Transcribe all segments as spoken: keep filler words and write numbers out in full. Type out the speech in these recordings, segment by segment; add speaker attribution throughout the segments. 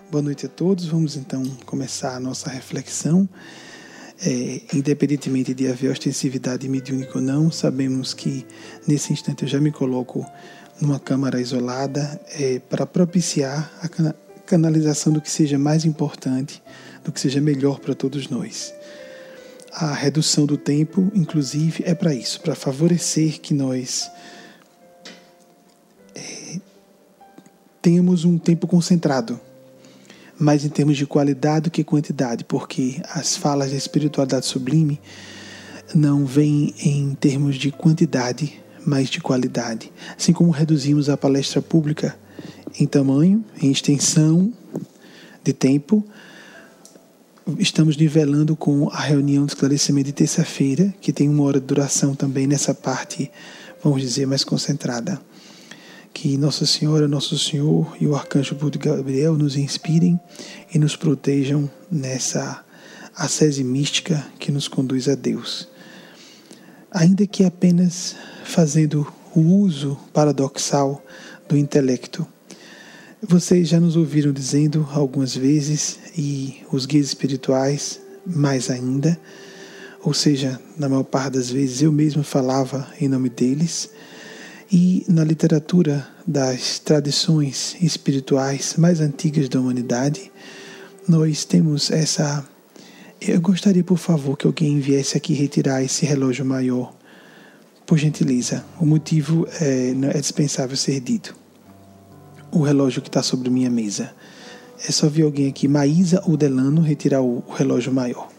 Speaker 1: Boa noite a todos. Vamos então começar a nossa reflexão. É, independentemente de haver ostensividade mediúnica ou não, sabemos que nesse instante eu já me coloco numa câmara isolada é, para propiciar a cana- canalização do que seja mais importante, do que seja melhor para todos nós. A redução do tempo, inclusive, é para isso, para favorecer que nós é, tenhamos um tempo concentrado, mais em termos de qualidade do que quantidade, porque as falas da espiritualidade sublime não vêm em termos de quantidade, mas de qualidade. Assim como reduzimos a palestra pública em tamanho, em extensão de tempo, estamos nivelando com a reunião de esclarecimento de terça-feira, que tem uma hora de duração também nessa parte, vamos dizer, mais concentrada. Que Nossa Senhora, Nosso Senhor e o Arcanjo Gabriel nos inspirem e nos protejam nessa ascese mística que nos conduz a Deus. Ainda que apenas fazendo o uso paradoxal do intelecto. Vocês já nos ouviram dizendo algumas vezes, e os guias espirituais mais ainda, ou seja, na maior parte das vezes eu mesmo falava em nome deles. E na literatura das tradições espirituais mais antigas da humanidade, nós temos essa... Eu gostaria, por favor, que alguém viesse aqui retirar esse relógio maior, por gentileza. O motivo é, é dispensável ser dito. O relógio que está sobre minha mesa. É só vir alguém aqui, Maísa ou Delano, retirar o, o relógio maior.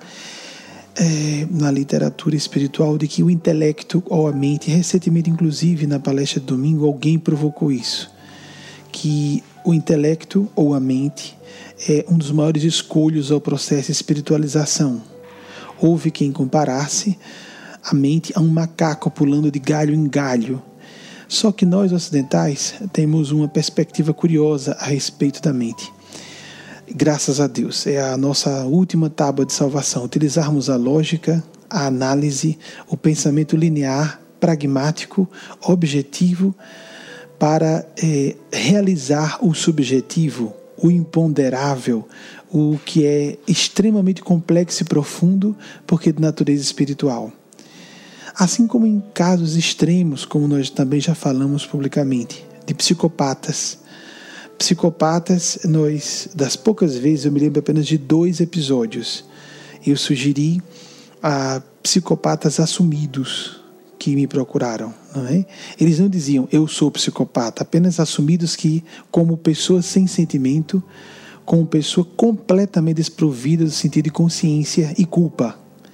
Speaker 1: É, na literatura espiritual, de que o intelecto ou a mente, recentemente inclusive na palestra de domingo, alguém provocou isso, que o intelecto ou a mente é um dos maiores escolhos ao processo de espiritualização. Houve quem comparasse a mente a um macaco pulando de galho em galho. Só que nós ocidentais temos uma perspectiva curiosa a respeito da mente. Graças a Deus, é a nossa última tábua de salvação, utilizarmos a lógica, a análise, o pensamento linear, pragmático, objetivo, para é, realizar o subjetivo, o imponderável, o que é extremamente complexo e profundo, porque é de natureza espiritual. Assim como em casos extremos, como nós também já falamos publicamente, de psicopatas, Psicopatas, nós, das poucas vezes, eu me lembro apenas de dois episódios. Eu sugeri a psicopatas assumidos que me procuraram, não é? Eles não diziam, eu sou psicopata, apenas assumidos que, como pessoa sem sentimento, como pessoa completamente desprovida do sentido de consciência e culpa.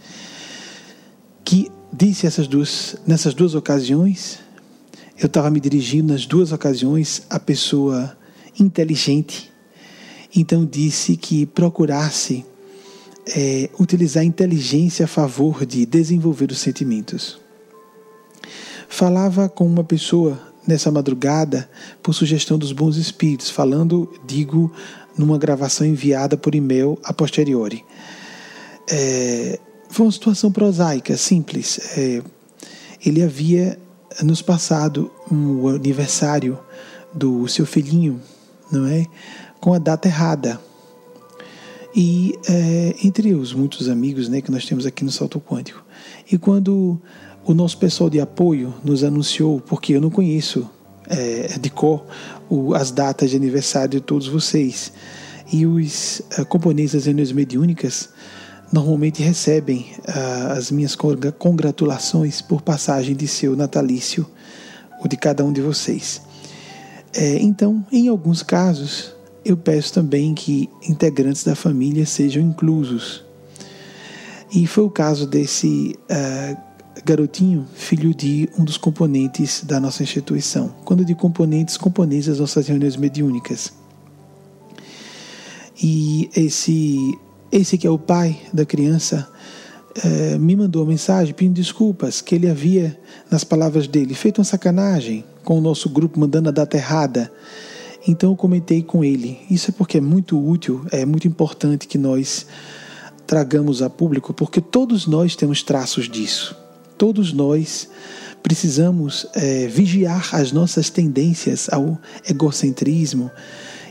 Speaker 1: Que disse essas duas, nessas duas ocasiões, eu estava me dirigindo nas duas ocasiões à pessoa inteligente, então disse que procurasse é, utilizar a inteligência a favor de desenvolver os sentimentos. Falava com uma pessoa nessa madrugada por sugestão dos bons espíritos, falando, digo, numa gravação enviada por e-mail a posteriori. É, foi uma situação prosaica, simples. É, ele havia nos passado um aniversário do seu filhinho, não é? Com a data errada. E é, entre os muitos amigos, né, que nós temos aqui no Salto Quântico. E quando o nosso pessoal de apoio nos anunciou, porque eu não conheço é, de cor o, as datas de aniversário de todos vocês, e os é, componentes das reuniões mediúnicas normalmente recebem é, as minhas congratulações por passagem de seu natalício, ou de cada um de vocês. É, então, em alguns casos, eu peço também que integrantes da família sejam inclusos. E foi o caso desse uh, garotinho, filho de um dos componentes da nossa instituição. Quando eu digo componentes, componentes das nossas reuniões mediúnicas. E esse, esse que é o pai da criança uh, me mandou uma mensagem pedindo desculpas, que ele havia, nas palavras dele, feito uma sacanagem com o nosso grupo, mandando a data errada. Então eu comentei com ele. Isso é porque é muito útil, é muito importante que nós tragamos a público, porque todos nós temos traços disso. Todos nós precisamos é, vigiar as nossas tendências ao egocentrismo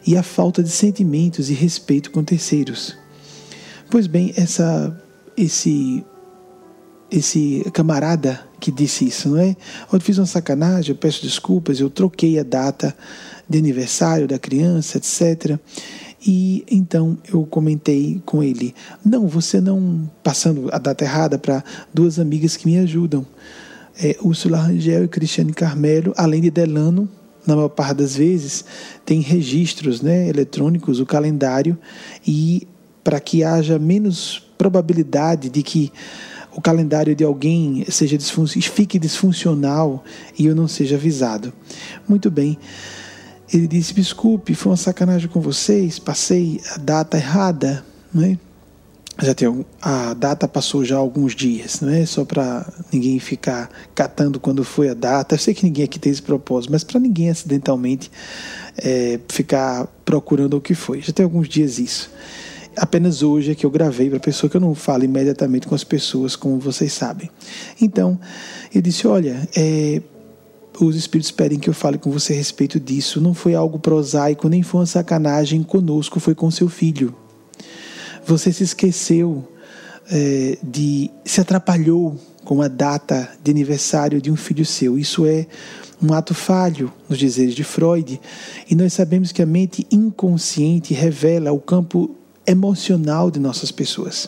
Speaker 1: e a falta de sentimentos e respeito com terceiros. Pois bem, essa, esse, esse camarada que disse isso, não é? Eu fiz uma sacanagem, eu peço desculpas, eu troquei a data de aniversário da criança, etcétera. E então eu comentei com ele, não, você não, passando a data errada para duas amigas que me ajudam, é, Úrsula Rangel e Cristiane Carmelo, além de Delano, na maior parte das vezes, tem registros, né, eletrônicos, o calendário, e para que haja menos probabilidade de que o calendário de alguém seja disfun- fique disfuncional e eu não seja avisado. Muito bem. Ele disse, desculpe, foi uma sacanagem com vocês, passei a data errada, né? Já tem, a data passou já há alguns dias, não é? Só para ninguém ficar catando quando foi a data. Eu sei que ninguém aqui tem esse propósito, mas para ninguém acidentalmente é, ficar procurando o que foi. Já tem alguns dias isso. Apenas hoje é que eu gravei para a pessoa, que eu não falo imediatamente com as pessoas, como vocês sabem. Então, eu disse, olha, é, os Espíritos pedem que eu fale com você a respeito disso. Não foi algo prosaico, nem foi uma sacanagem conosco, foi com seu filho. Você se esqueceu, é, de, se atrapalhou com a data de aniversário de um filho seu. Isso é um ato falho, nos dizeres de Freud. E nós sabemos que a mente inconsciente revela o campo emocional de nossas pessoas.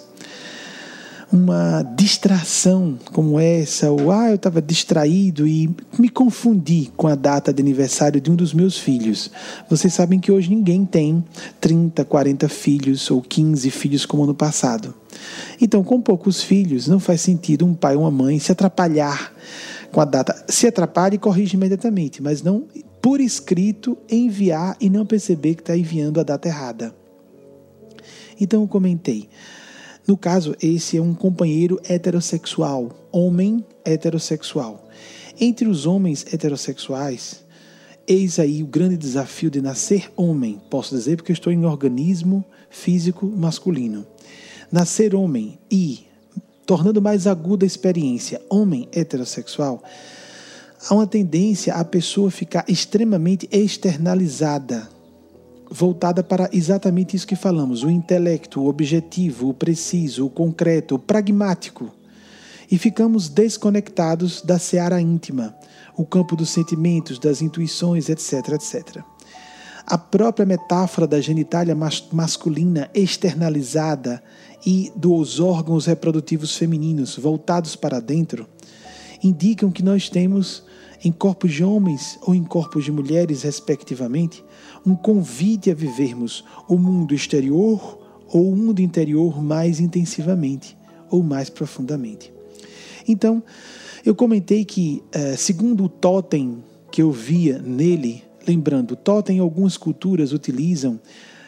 Speaker 1: Uma distração como essa, ou ah, eu estava distraído e me confundi com a data de aniversário de um dos meus filhos. Vocês sabem que hoje ninguém tem trinta, quarenta filhos ou quinze filhos como no passado. Então, com poucos filhos, não faz sentido um pai ou uma mãe se atrapalhar com a data. Se atrapalha e corrige imediatamente, mas não por escrito enviar e não perceber que está enviando a data errada. Então eu comentei, no caso, esse é um companheiro heterossexual, homem heterossexual. Entre os homens heterossexuais, eis aí o grande desafio de nascer homem, posso dizer porque eu estou em organismo físico masculino. Nascer homem e, tornando mais aguda a experiência, homem heterossexual, há uma tendência a pessoa ficar extremamente externalizada, voltada para exatamente isso que falamos, o intelecto, o objetivo, o preciso, o concreto, o pragmático. E ficamos desconectados da seara íntima, o campo dos sentimentos, das intuições, etc, etcétera. A própria metáfora da genitália mas- masculina externalizada e dos órgãos reprodutivos femininos voltados para dentro indicam que nós temos, em corpos de homens ou em corpos de mulheres, respectivamente, um convite a vivermos o mundo exterior ou o mundo interior mais intensivamente ou mais profundamente. Então, eu comentei que, segundo o totem que eu via nele, lembrando, o totem, algumas culturas utilizam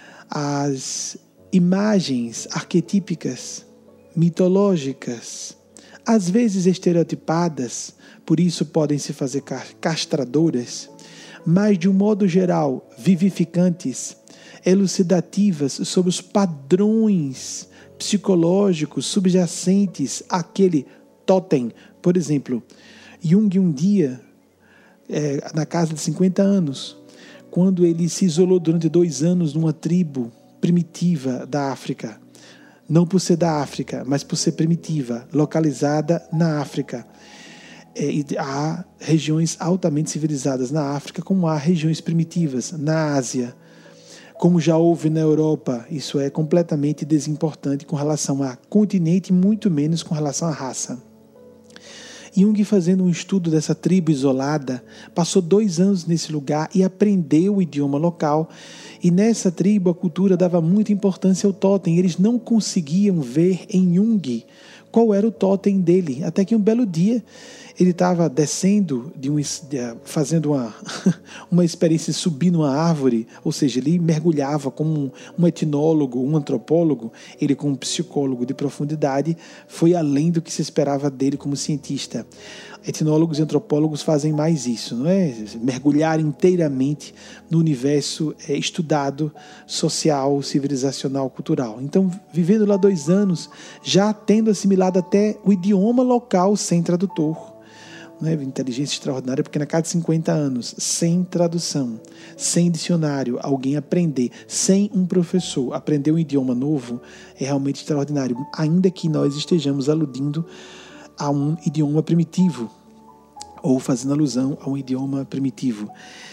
Speaker 1: as imagens arquetípicas, mitológicas, às vezes estereotipadas, por isso podem se fazer castradoras, mas de um modo geral vivificantes, elucidativas sobre os padrões psicológicos subjacentes àquele totem. Por exemplo, Jung um dia, é, na casa de cinquenta anos, quando ele se isolou durante dois anos numa tribo primitiva da África, não por ser da África, mas por ser primitiva, localizada na África. É, há regiões altamente civilizadas na África, como há regiões primitivas na Ásia, como já houve na Europa. Isso é completamente desimportante com relação a continente, muito menos com relação à raça. Jung, fazendo um estudo dessa tribo isolada, passou dois anos nesse lugar e aprendeu o idioma local. E nessa tribo a cultura dava muita importância ao totem. Eles não conseguiam ver em Jung qual era o totem dele, até que um belo dia ele estava descendo, de um, fazendo uma, uma experiência de subir numa árvore, ou seja, ele mergulhava como um, um etnólogo, um antropólogo, ele como um psicólogo de profundidade, foi além do que se esperava dele como cientista. Etnólogos e antropólogos fazem mais isso, não é? Mergulhar inteiramente no universo é, estudado, social, civilizacional, cultural. Então, vivendo lá dois anos, já tendo assimilado até o idioma local sem tradutor, né? Inteligência extraordinária, porque na cada cinquenta anos, sem tradução, sem dicionário, alguém aprender, sem um professor, aprender um idioma novo, é realmente extraordinário, ainda que nós estejamos aludindo a um idioma primitivo, ou fazendo alusão a um idioma primitivo.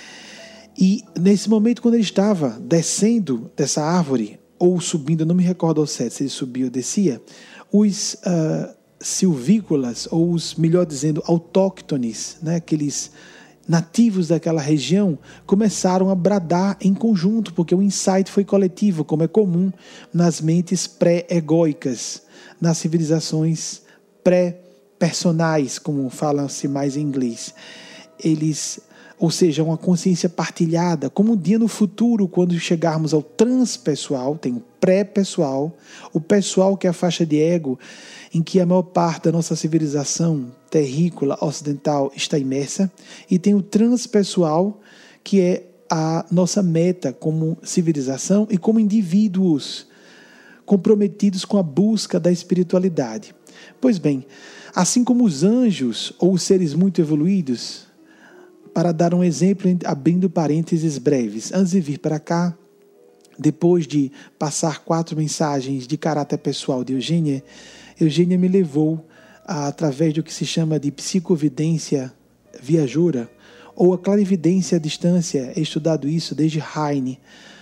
Speaker 1: E nesse momento, quando ele estava descendo dessa árvore, ou subindo, eu não me recordo ao certo se ele subia ou descia, os uh, silvícolas, ou os, melhor dizendo, autóctones, né, aqueles nativos daquela região, começaram a bradar em conjunto, porque o insight foi coletivo, como é comum nas mentes pré-egóicas, nas civilizações pré-personais, como fala-se mais em inglês. Eles... Ou seja, uma consciência partilhada, como um dia no futuro, quando chegarmos ao transpessoal, tem o pré-pessoal, o pessoal que é a faixa de ego, em que a maior parte da nossa civilização terrícola ocidental está imersa, e tem o transpessoal, que é a nossa meta como civilização e como indivíduos comprometidos com a busca da espiritualidade. Pois bem, assim como os anjos ou os seres muito evoluídos, para dar um exemplo, abrindo parênteses breves, antes de vir para cá, depois de passar quatro mensagens de caráter pessoal de Eugênia, Eugênia me levou, a, através do que se chama de psicovidência viajoura, ou a clarividência à distância. He estudado isso desde Heine,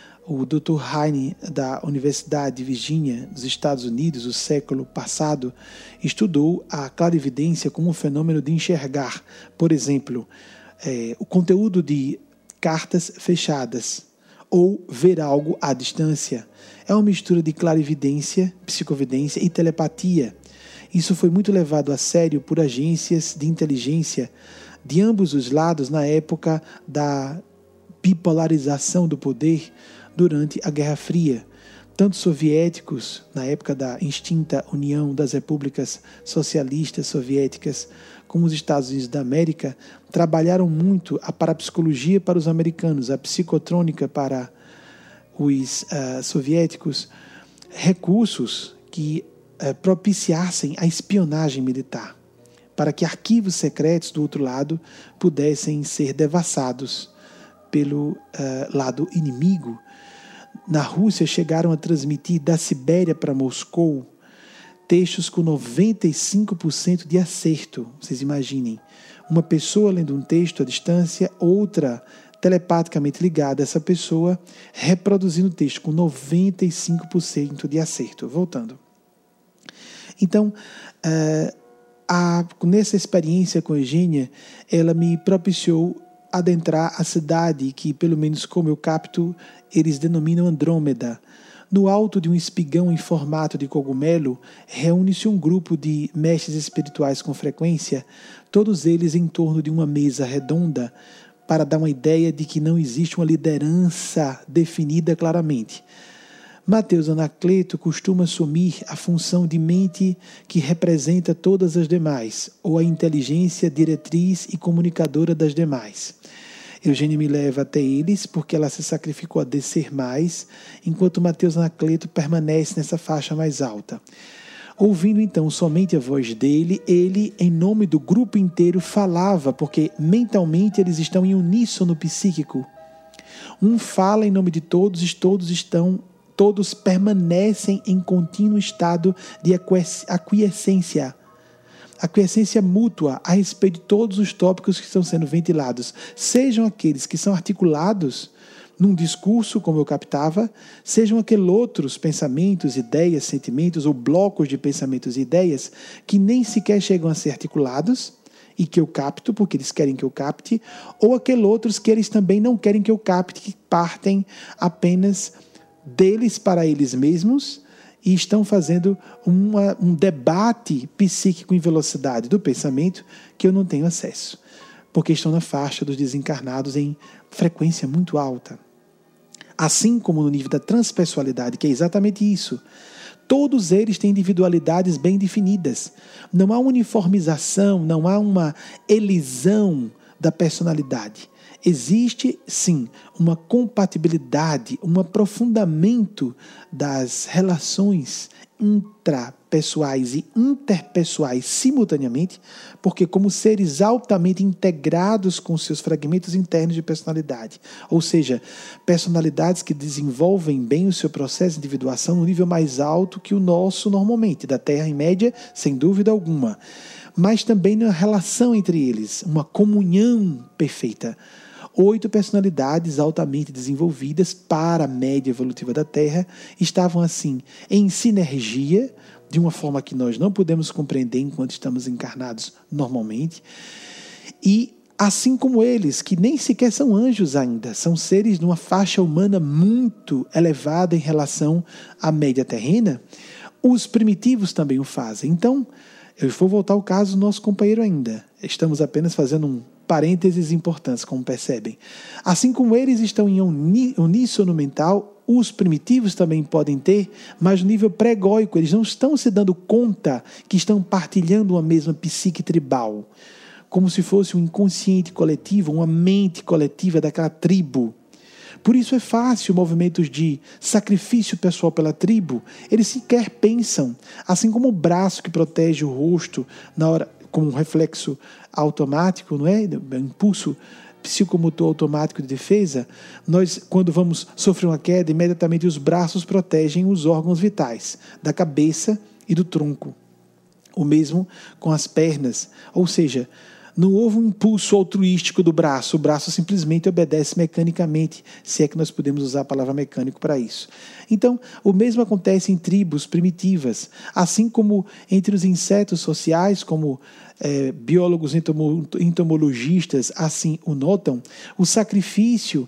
Speaker 1: o doutor Heine, da Universidade de Virgínia, dos Estados Unidos, o século passado, estudou a clarividência como um fenômeno de enxergar, por exemplo, É, o conteúdo de cartas fechadas ou ver algo à distância. É uma mistura de clarividência, psicovidência e telepatia. Isso foi muito levado a sério por agências de inteligência de ambos os lados na época da bipolarização do poder durante a Guerra Fria. Tanto soviéticos, na época da extinta União das Repúblicas Socialistas Soviéticas, como os Estados Unidos da América, trabalharam muito a parapsicologia para os americanos, a psicotrônica para os uh, soviéticos, recursos que uh, propiciassem a espionagem militar, para que arquivos secretos do outro lado pudessem ser devassados pelo uh, lado inimigo. Na Rússia chegaram a transmitir da Sibéria para Moscou textos com noventa e cinco por cento de acerto. Vocês imaginem, uma pessoa lendo um texto à distância, outra telepaticamente ligada a essa pessoa, reproduzindo o texto com noventa e cinco por cento de acerto. Voltando. Então, uh, a, nessa experiência com a Eugênia, ela me propiciou adentrar a cidade que, pelo menos como eu capto, eles denominam Andrômeda. No alto de um espigão em formato de cogumelo, reúne-se um grupo de mestres espirituais com frequência, todos eles em torno de uma mesa redonda, para dar uma ideia de que não existe uma liderança definida claramente. Mateus Anacleto costuma assumir a função de mente que representa todas as demais, ou a inteligência diretriz e comunicadora das demais. Eugênia me leva até eles porque ela se sacrificou a descer mais, enquanto Mateus Anacleto permanece nessa faixa mais alta. Ouvindo então somente a voz dele, ele, em nome do grupo inteiro, falava, porque mentalmente eles estão em uníssono psíquico. Um fala em nome de todos e todos estão, todos permanecem em contínuo estado de aquiescência. Aquiescência mútua a respeito de todos os tópicos que estão sendo ventilados, sejam aqueles que são articulados num discurso, como eu captava, sejam aqueles outros pensamentos, ideias, sentimentos ou blocos de pensamentos e ideias que nem sequer chegam a ser articulados e que eu capto porque eles querem que eu capte, ou aqueles outros que eles também não querem que eu capte, que partem apenas deles para eles mesmos, e estão fazendo uma, um debate psíquico em velocidade do pensamento que eu não tenho acesso, porque estão na faixa dos desencarnados em frequência muito alta. Assim como no nível da transpessoalidade, que é exatamente isso. Todos eles têm individualidades bem definidas. Não há uniformização, não há uma elisão da personalidade. Existe, sim, uma compatibilidade, um aprofundamento das relações intra intrapessoais e interpessoais simultaneamente, porque como seres altamente integrados com seus fragmentos internos de personalidade, ou seja, personalidades que desenvolvem bem o seu processo de individuação no nível mais alto que o nosso normalmente, da Terra em média, sem dúvida alguma, mas também na relação entre eles, uma comunhão perfeita. Oito personalidades altamente desenvolvidas para a média evolutiva da Terra estavam assim em sinergia, de uma forma que nós não podemos compreender enquanto estamos encarnados normalmente, e assim como eles, que nem sequer são anjos ainda, são seres de uma faixa humana muito elevada em relação à média terrena, os primitivos também o fazem. Então, eu vou voltar ao caso do nosso companheiro ainda. Estamos apenas fazendo um parênteses importantes, como percebem. Assim como eles estão em uníssono mental, os primitivos também podem ter, mas no nível pré-egóico, eles não estão se dando conta que estão partilhando uma mesma psique tribal, como se fosse um inconsciente coletivo, uma mente coletiva daquela tribo. Por isso é fácil movimentos de sacrifício pessoal pela tribo, eles sequer pensam, assim como o braço que protege o rosto na hora, como um reflexo automático, não é? Um impulso psicomotor automático de defesa, nós, quando vamos sofrer uma queda, imediatamente os braços protegem os órgãos vitais, da cabeça e do tronco. O mesmo com as pernas, ou seja, não houve um impulso altruístico do braço, o braço simplesmente obedece mecanicamente, se é que nós podemos usar a palavra mecânico para isso. Então, o mesmo acontece em tribos primitivas, assim como entre os insetos sociais, como é, biólogos entomologistas assim o notam, o sacrifício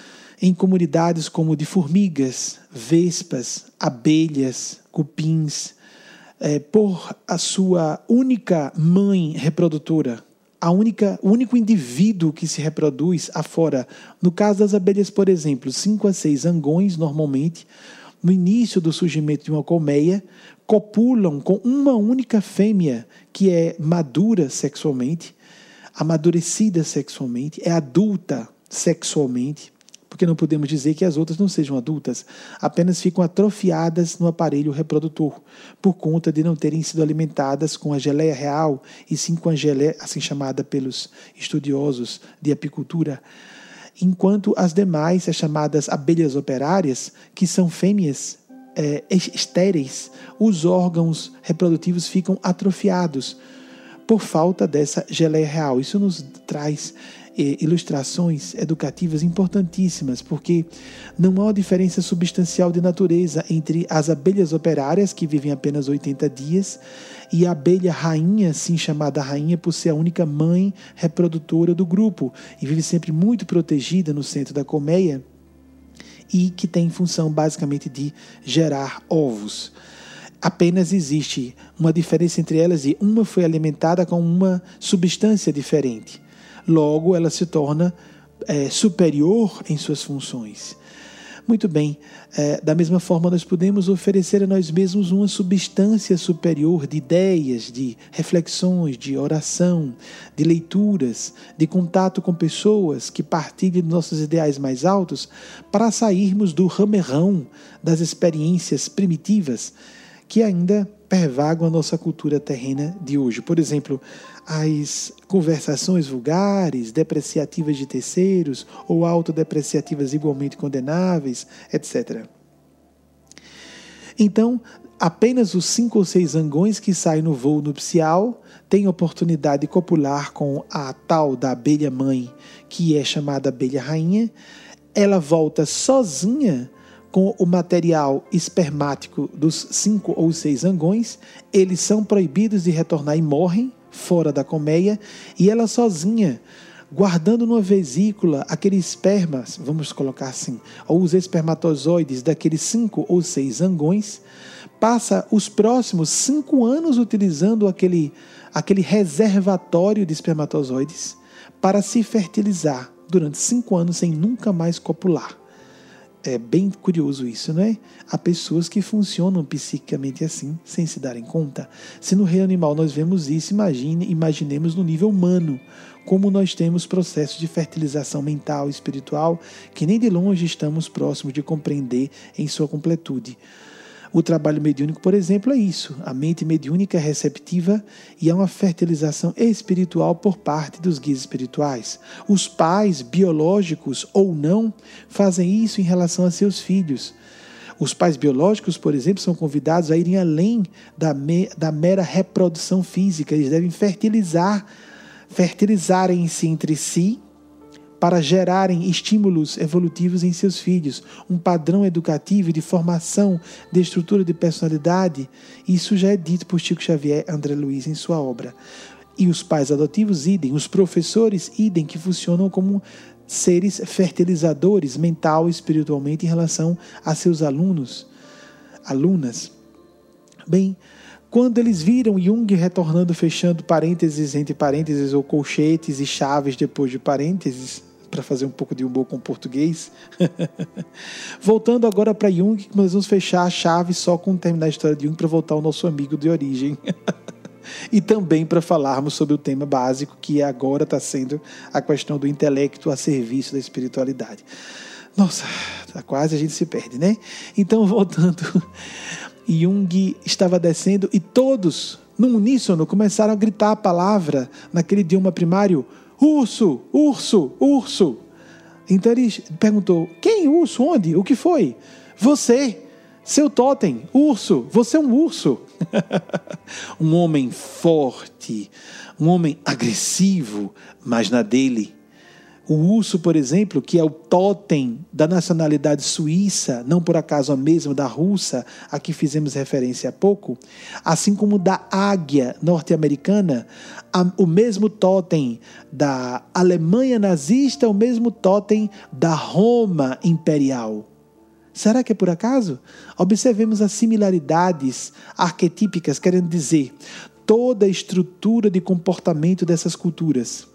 Speaker 1: em comunidades como de formigas, vespas, abelhas, cupins, é, por a sua única mãe reprodutora, A única, o único indivíduo que se reproduz afora. No caso das abelhas, por exemplo, cinco a seis angões, normalmente, no início do surgimento de uma colmeia, copulam com uma única fêmea que é madura sexualmente, amadurecida sexualmente, é adulta sexualmente, porque não podemos dizer que as outras não sejam adultas, apenas ficam atrofiadas no aparelho reprodutor, por conta de não terem sido alimentadas com a geleia real, e sim com a geleia, assim chamada pelos estudiosos de apicultura, enquanto as demais, as chamadas abelhas operárias, que são fêmeas é, estéreis, os órgãos reprodutivos ficam atrofiados por falta dessa geleia real. Isso nos traz ilustrações educativas importantíssimas, porque não há uma diferença substancial de natureza entre as abelhas operárias, que vivem apenas oitenta dias, e a abelha rainha, assim chamada rainha por ser a única mãe reprodutora do grupo, e vive sempre muito protegida no centro da colmeia, e que tem função basicamente de gerar ovos. Apenas existe uma diferença entre elas, e uma foi alimentada com uma substância diferente. Logo, ela se torna é, superior em suas funções. Muito bem, é, da mesma forma nós podemos oferecer a nós mesmos uma substância superior de ideias, de reflexões, de oração, de leituras, de contato com pessoas que partilhem dos nossos ideais mais altos, para sairmos do ramerrão das experiências primitivas que ainda pervagam a nossa cultura terrena de hoje. Por exemplo, as conversações vulgares, depreciativas de terceiros ou autodepreciativas igualmente condenáveis, etcétera. Então, apenas os cinco ou seis angões que saem no voo nupcial têm oportunidade de copular com a tal da abelha-mãe, que é chamada abelha-rainha. Ela volta sozinha com o material espermático dos cinco ou seis angões. Eles são proibidos de retornar e morrem fora da colmeia, e ela sozinha, guardando numa vesícula aqueles espermas, vamos colocar assim, ou os espermatozoides daqueles cinco ou seis angões, passa os próximos cinco anos utilizando aquele, aquele reservatório de espermatozoides para se fertilizar durante cinco anos sem nunca mais copular. É bem curioso isso, não é? Há pessoas que funcionam psiquicamente assim, sem se darem conta. Se no reino animal nós vemos isso, imagine, imaginemos no nível humano, como nós temos processos de fertilização mental e espiritual que nem de longe estamos próximos de compreender em sua completude. O trabalho mediúnico, por exemplo, é isso. A mente mediúnica é receptiva e há uma fertilização espiritual por parte dos guias espirituais. Os pais, biológicos ou não, fazem isso em relação a seus filhos. Os pais biológicos, por exemplo, são convidados a irem além da, me, da mera reprodução física. Eles devem fertilizar, fertilizarem-se entre si para gerarem estímulos evolutivos em seus filhos, um padrão educativo de formação, de estrutura de personalidade. Isso já é dito por Chico Xavier André Luiz em sua obra. E os pais adotivos, idem, os professores, idem, que funcionam como seres fertilizadores mental e espiritualmente em relação a seus alunos, alunas. Bem, quando eles viram Jung retornando, fechando parênteses entre parênteses ou colchetes e chaves depois de parênteses, para fazer um pouco de humor com o português, voltando agora para Jung, nós vamos fechar a chave só com terminar a história de Jung para voltar ao nosso amigo de origem. E também para falarmos sobre o tema básico, que agora está sendo a questão do intelecto a serviço da espiritualidade. Nossa, quase a gente se perde, né? Então, voltando, Jung estava descendo e todos, num uníssono, começaram a gritar a palavra naquele idioma primário: urso, urso, urso. Então ele perguntou: quem? Urso? Onde? O que foi? Você, seu totem, urso, você é um urso. Um homem forte, um homem agressivo, mas na dele. O urso, por exemplo, que é o totem da nacionalidade suíça, não por acaso a mesma da russa, a que fizemos referência há pouco, assim como da águia norte-americana, o mesmo totem da Alemanha nazista, o mesmo totem da Roma imperial. Será que é por acaso? Observemos as similaridades arquetípicas, querendo dizer, toda a estrutura de comportamento dessas culturas.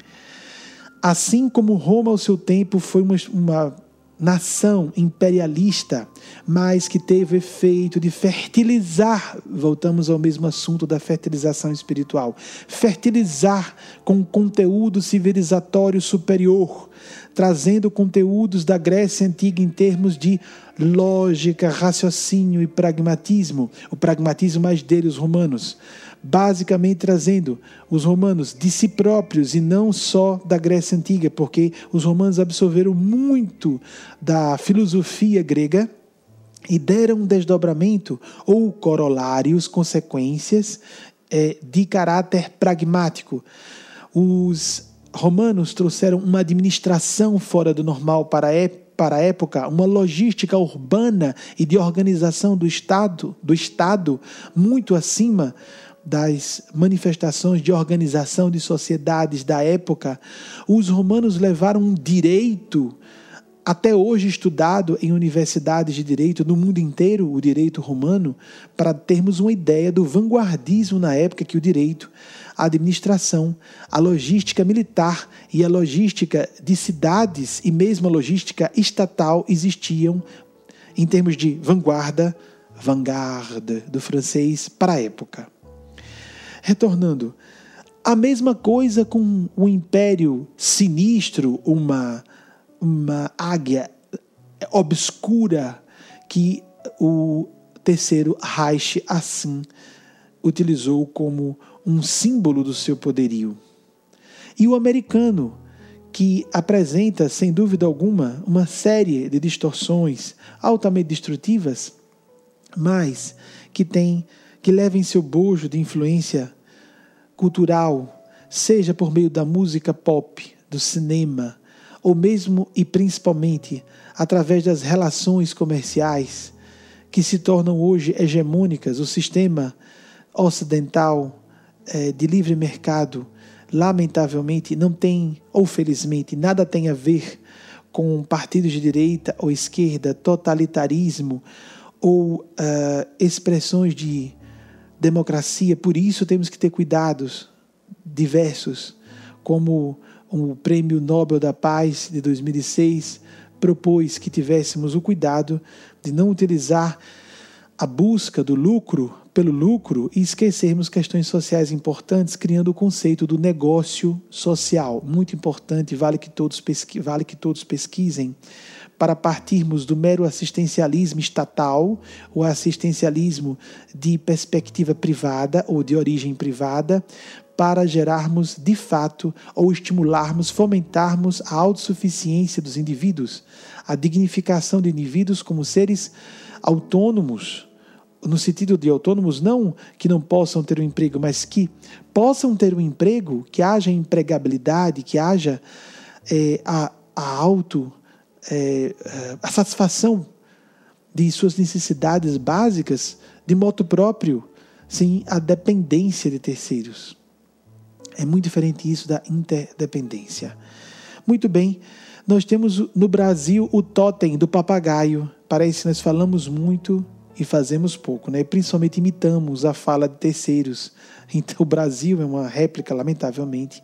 Speaker 1: Assim como Roma, ao seu tempo, foi uma, uma nação imperialista, mas que teve o efeito de fertilizar, voltamos ao mesmo assunto da fertilização espiritual, fertilizar com conteúdo civilizatório superior, trazendo conteúdos da Grécia Antiga em termos de lógica, raciocínio e pragmatismo, o pragmatismo mais dele, os romanos, basicamente trazendo os romanos de si próprios e não só da Grécia Antiga, porque os romanos absorveram muito da filosofia grega e deram um desdobramento ou corolários, consequências é, de caráter pragmático. Os romanos trouxeram uma administração fora do normal para a época, para a época, uma logística urbana e de organização do Estado, do Estado muito acima das manifestações de organização de sociedades da época. Os romanos levaram um direito, até hoje estudado em universidades de direito no mundo inteiro, o direito romano, para termos uma ideia do vanguardismo na época que o direito, a administração, a logística militar e a logística de cidades e mesmo a logística estatal existiam em termos de vanguarda, vanguarda do francês para a época. Retornando, a mesma coisa com o império sinistro, uma, uma águia obscura que o terceiro Reich assim utilizou como um símbolo do seu poderio. E o americano, que apresenta, sem dúvida alguma, uma série de distorções altamente destrutivas, mas que tem, que leva em seu bojo de influência cultural, seja por meio da música pop, do cinema, ou mesmo e principalmente através das relações comerciais, que se tornam hoje hegemônicas. O sistema ocidental é, de livre mercado, lamentavelmente, não tem, ou felizmente, nada tem a ver com partidos de direita ou esquerda, totalitarismo ou uh, expressões de democracia. Por isso temos que ter cuidados diversos, como o Prêmio Nobel da Paz de dois mil e seis propôs que tivéssemos o cuidado de não utilizar a busca do lucro pelo lucro e esquecermos questões sociais importantes, criando o conceito do negócio social, muito importante, vale que todos pesqui- vale que todos pesquisem, para partirmos do mero assistencialismo estatal, o assistencialismo de perspectiva privada ou de origem privada, para gerarmos de fato ou estimularmos, fomentarmos a autossuficiência dos indivíduos, a dignificação de indivíduos como seres autônomos, no sentido de autônomos não que não possam ter um emprego, mas que possam ter um emprego, que haja empregabilidade, que haja é, a, a auto, é, a satisfação de suas necessidades básicas de modo próprio, sem a dependência de terceiros. É muito diferente isso da interdependência. Muito bem, nós temos no Brasil o totem do papagaio. Parece que nós falamos muito e fazemos pouco, né? Principalmente imitamos a fala de terceiros. Então o Brasil é uma réplica, lamentavelmente,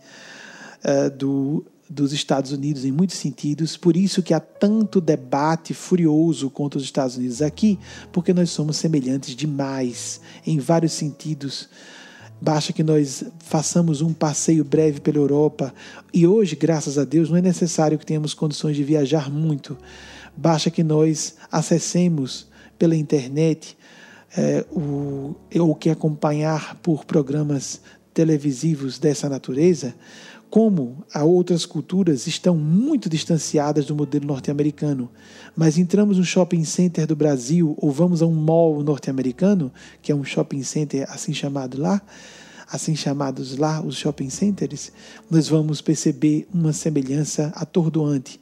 Speaker 1: uh, do, dos Estados Unidos em muitos sentidos. Por isso que há tanto debate furioso contra os Estados Unidos aqui, porque nós somos semelhantes demais em vários sentidos. Basta que nós façamos um passeio breve pela Europa. E hoje, graças a Deus, não é necessário que tenhamos condições de viajar muito. Basta que nós acessemos pela internet é, o, ou que acompanhar por programas televisivos dessa natureza, como as outras culturas estão muito distanciadas do modelo norte-americano. Mas entramos no shopping center do Brasil ou vamos a um mall norte-americano, que é um shopping center assim chamado lá, assim chamados lá os shopping centers, nós vamos perceber uma semelhança atordoante.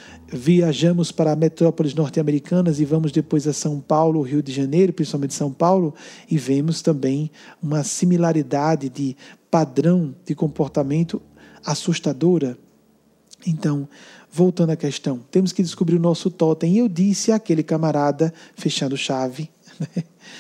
Speaker 1: Viajamos para metrópoles norte-americanas e vamos depois a São Paulo, Rio de Janeiro, principalmente São Paulo, e vemos também uma similaridade de padrão de comportamento assustadora. Então, voltando à questão, temos que descobrir o nosso totem. E eu disse àquele camarada, fechando chave, né,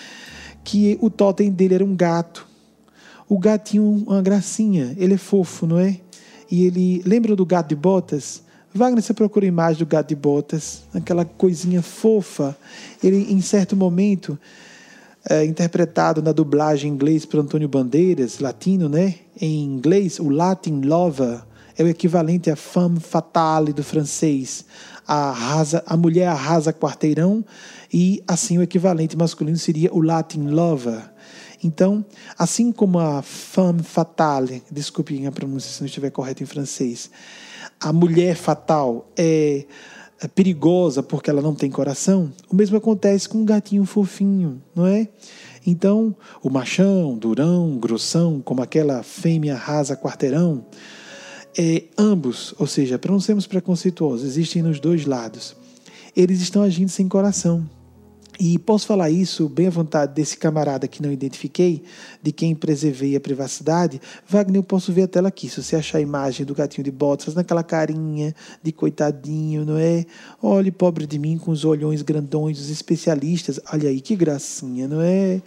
Speaker 1: que o totem dele era um gato. O gatinho, uma gracinha, ele é fofo, não é? E ele, lembra do gato de botas? Wagner, você procura a imagem do gato de botas, aquela coisinha fofa. Ele, em certo momento, é, interpretado na dublagem em inglês por Antônio Bandeiras, latino, né? Em inglês, o Latin Lover é o equivalente à femme fatale do francês. A, arrasa, a mulher arrasa quarteirão e, assim, o equivalente masculino seria o Latin Lover. Então, assim como a femme fatale, desculpe a pronúncia se não estiver correta em francês, a mulher fatal é perigosa porque ela não tem coração, o mesmo acontece com um gatinho fofinho, não é? Então, o machão, durão, grossão, como aquela fêmea rasa quarteirão, é, ambos, ou seja, para não sermos preconceituosos, existem nos dois lados. Eles estão agindo sem coração. E posso falar isso bem à vontade desse camarada que não identifiquei, de quem preservei a privacidade. Wagner, eu posso ver a tela aqui, se você achar a imagem do gatinho de botas, naquela carinha de coitadinho, não é? Olhe, pobre de mim, com os olhões grandões dos especialistas. Olha aí, que gracinha, não é?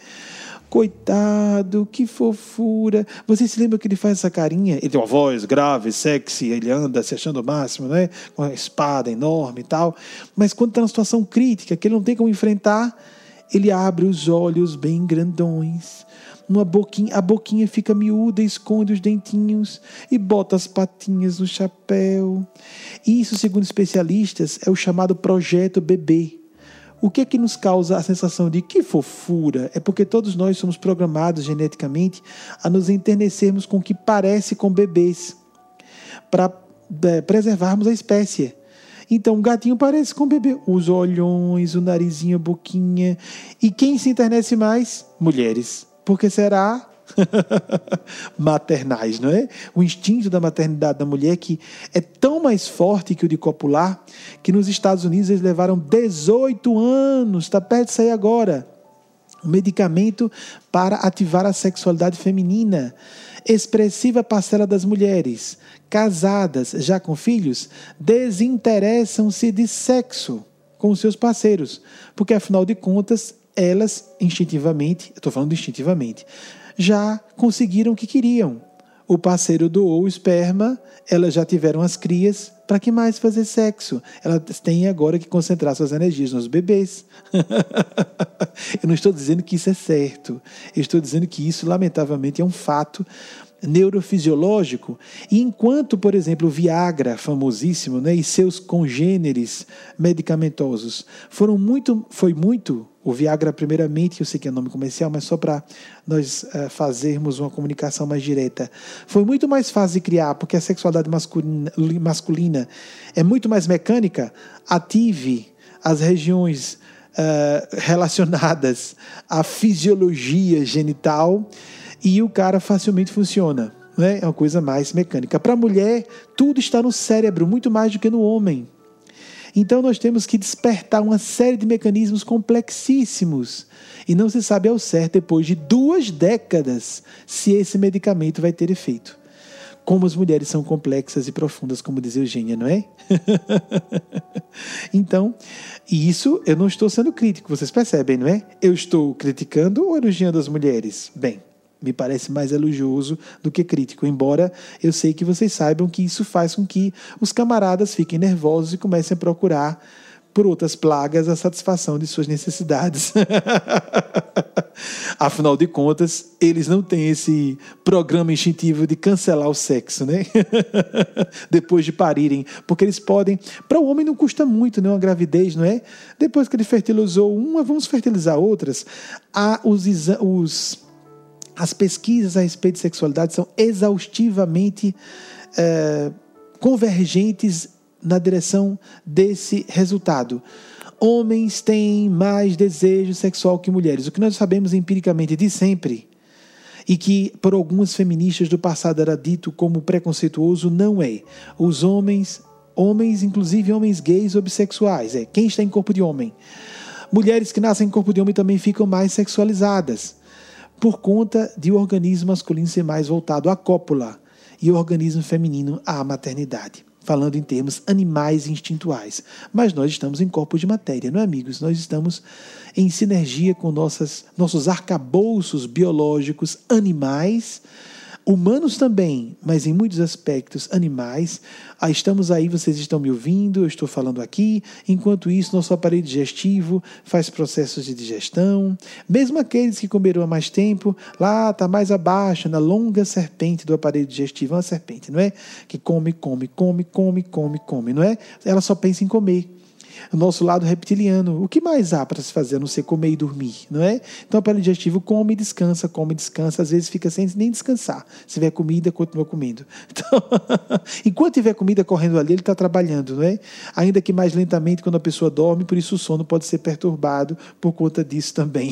Speaker 1: Coitado, que fofura. Você se lembra que ele faz essa carinha? Ele tem uma voz grave, sexy, ele anda se achando o máximo, né? Com uma espada enorme e tal. Mas quando está numa situação crítica, que ele não tem como enfrentar, ele abre os olhos bem grandões. Uma boquinha, a boquinha fica miúda, esconde os dentinhos e bota as patinhas no chapéu. Isso, segundo especialistas, é o chamado projeto bebê. O que é que nos causa a sensação de que fofura? É porque todos nós somos programados geneticamente a nos enternecermos com o que parece com bebês, para é, preservarmos a espécie. Então, o gatinho parece com o bebê. Os olhões, o narizinho, a boquinha. E quem se enternece mais? Mulheres. Por que será? Maternais, não é? O instinto da maternidade da mulher que é tão mais forte que o de copular, que nos Estados Unidos eles levaram dezoito anos, está perto de sair agora, um medicamento para ativar a sexualidade feminina. Expressiva parcela das mulheres casadas, já com filhos, desinteressam-se de sexo com os seus parceiros, porque afinal de contas elas instintivamente, estou falando instintivamente, já conseguiram o que queriam. O parceiro doou o esperma, elas já tiveram as crias, para que mais fazer sexo? Elas têm agora que concentrar suas energias nos bebês. Eu não estou dizendo que isso é certo. Eu estou dizendo que isso, lamentavelmente, é um fato neurofisiológico, e enquanto, por exemplo, o Viagra, famosíssimo, né, e seus congêneres medicamentosos foram muito, foi muito, o Viagra primeiramente, eu sei que é nome comercial, mas só para nós uh, fazermos uma comunicação mais direta, foi muito mais fácil de criar, porque a sexualidade masculina, masculina é muito mais mecânica, ative as regiões uh, relacionadas à fisiologia genital, e o cara facilmente funciona, né? É uma coisa mais mecânica. Para a mulher, tudo está no cérebro, muito mais do que no homem. Então nós temos que despertar uma série de mecanismos complexíssimos. E não se sabe ao certo, depois de duas décadas, se esse medicamento vai ter efeito. Como as mulheres são complexas e profundas, como diz Eugênia, não é? Então, isso eu não estou sendo crítico, vocês percebem, não é? Eu estou criticando ou elogiando as mulheres? Bem, me parece mais elogioso do que crítico, embora eu sei que vocês saibam que isso faz com que os camaradas fiquem nervosos e comecem a procurar por outras plagas a satisfação de suas necessidades. Afinal de contas, eles não têm esse programa instintivo de cancelar o sexo, né? Depois de parirem, porque eles podem... Para o homem não custa muito, né? Uma gravidez, não é? Depois que ele fertilizou uma, vamos fertilizar outras. Há os... os As pesquisas a respeito de sexualidade são exaustivamente é, convergentes na direção desse resultado. Homens têm mais desejo sexual que mulheres. O que nós sabemos empiricamente de sempre, e que por algumas feministas do passado era dito como preconceituoso, não é. Os homens, homens, inclusive homens gays ou bissexuais, é quem está em corpo de homem. Mulheres que nascem em corpo de homem também ficam mais sexualizadas, por conta de o organismo masculino ser mais voltado à cópula e o organismo feminino à maternidade, falando em termos animais e instintuais. Mas nós estamos em corpo de matéria, não é, amigos? Nós estamos em sinergia com nossas, nossos arcabouços biológicos animais, humanos também, mas em muitos aspectos animais. Ah, estamos aí, vocês estão me ouvindo, eu estou falando aqui. Enquanto isso, nosso aparelho digestivo faz processos de digestão. Mesmo aqueles que comeram há mais tempo, lá está mais abaixo, na longa serpente do aparelho digestivo, uma serpente, não é? Que come, come, come, come, come, come, não é? Ela só pensa em comer. O nosso lado reptiliano, o que mais há para se fazer a não ser comer e dormir, não é? Então o aparelho digestivo come e descansa, come e descansa, às vezes fica sem nem descansar. Se tiver comida, continua comendo. Então, enquanto tiver comida correndo ali, ele está trabalhando, não é? Ainda que mais lentamente quando a pessoa dorme, por isso o sono pode ser perturbado por conta disso também.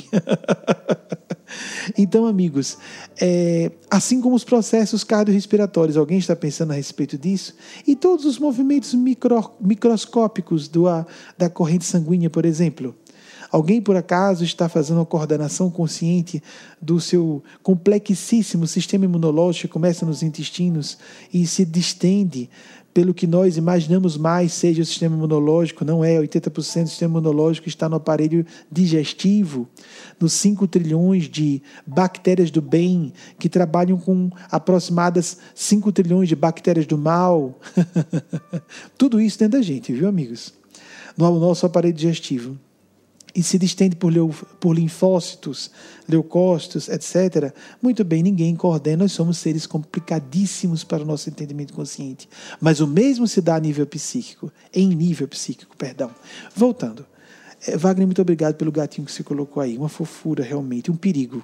Speaker 1: Então, amigos, é, assim como os processos cardiorrespiratórios, alguém está pensando a respeito disso? E todos os movimentos micro, microscópicos do, a, da corrente sanguínea, por exemplo? Alguém, por acaso, está fazendo uma coordenação consciente do seu complexíssimo sistema imunológico que começa nos intestinos e se distende pelo que nós imaginamos mais seja o sistema imunológico? Não é, oitenta por cento do sistema imunológico está no aparelho digestivo, nos cinco trilhões de bactérias do bem, que trabalham com aproximadas cinco trilhões de bactérias do mal. Tudo isso dentro da gente, viu, amigos? No nosso aparelho digestivo. E se distende por, leu, por linfócitos, leucócitos, etcétera. Muito bem, ninguém coordena, nós somos seres complicadíssimos para o nosso entendimento consciente. Mas o mesmo se dá a nível psíquico, em nível psíquico, perdão. Voltando. É, Wagner, muito obrigado pelo gatinho que você colocou aí. Uma fofura, realmente, um perigo.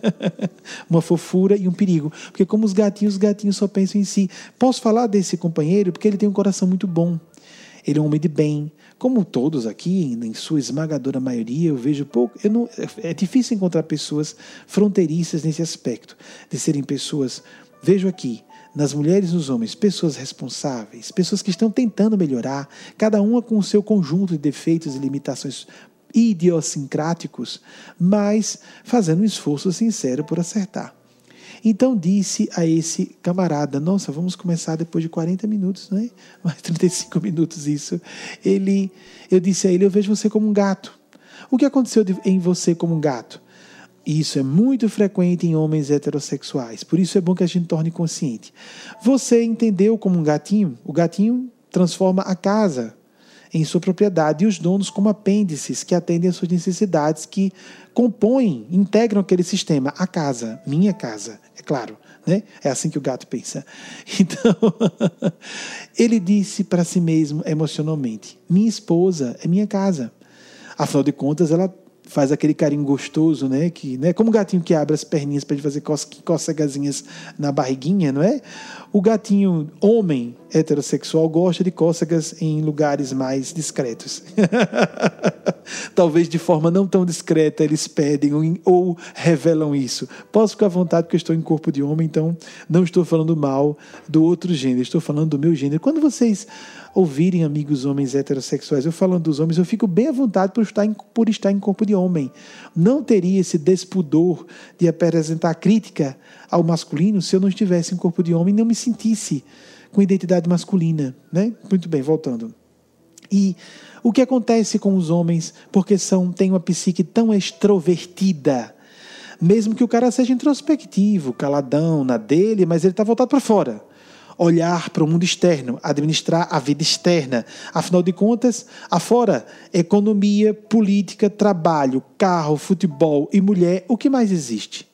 Speaker 1: Uma fofura e um perigo. Porque como os gatinhos, os gatinhos só pensam em si. Posso falar desse companheiro porque ele tem um coração muito bom. Ele é um homem de bem. Como todos aqui, em sua esmagadora maioria, eu vejo pouco... Eu não, é difícil encontrar pessoas fronteiriças nesse aspecto, de serem pessoas... Vejo aqui, nas mulheres e nos homens, pessoas responsáveis, pessoas que estão tentando melhorar, cada uma com o seu conjunto de defeitos e limitações idiosincráticos, mas fazendo um esforço sincero por acertar. Então disse a esse camarada, nossa, vamos começar depois de quarenta minutos, não é? Mais trinta e cinco minutos isso. Ele, eu disse a ele, eu vejo você como um gato. O que aconteceu em você como um gato? Isso é muito frequente em homens heterossexuais, por isso é bom que a gente torne consciente. Você entendeu como um gatinho? O gatinho transforma a casa em sua propriedade e os donos como apêndices que atendem às suas necessidades, que compõem, integram aquele sistema, a casa, minha casa, é claro, né? É assim que o gato pensa. Então, ele disse para si mesmo emocionalmente: minha esposa é minha casa. Afinal de contas, ela faz aquele carinho gostoso, né? Que, né? Como o gatinho que abre as perninhas para fazer cócegazinhas na barriguinha, não é? O gatinho homem heterossexual gosta de cócegas em lugares mais discretos. Talvez de forma não tão discreta eles pedem ou, ou revelam isso. Posso ficar à vontade porque eu estou em corpo de homem, então não estou falando mal do outro gênero, estou falando do meu gênero. Quando vocês ouvirem amigos homens heterossexuais, eu falando dos homens, eu fico bem à vontade por estar em, por estar em corpo de homem. Não teria esse despudor de apresentar crítica ao masculino se eu não estivesse em corpo de homem e não me sentisse com identidade masculina, né? Muito bem, voltando. E o que acontece com os homens, porque são, têm uma psique tão extrovertida, mesmo que o cara seja introspectivo, caladão na dele, mas ele está voltado para fora. Olhar para o mundo externo, administrar a vida externa. Afinal de contas, afora, economia, política, trabalho, carro, futebol e mulher, o que mais existe?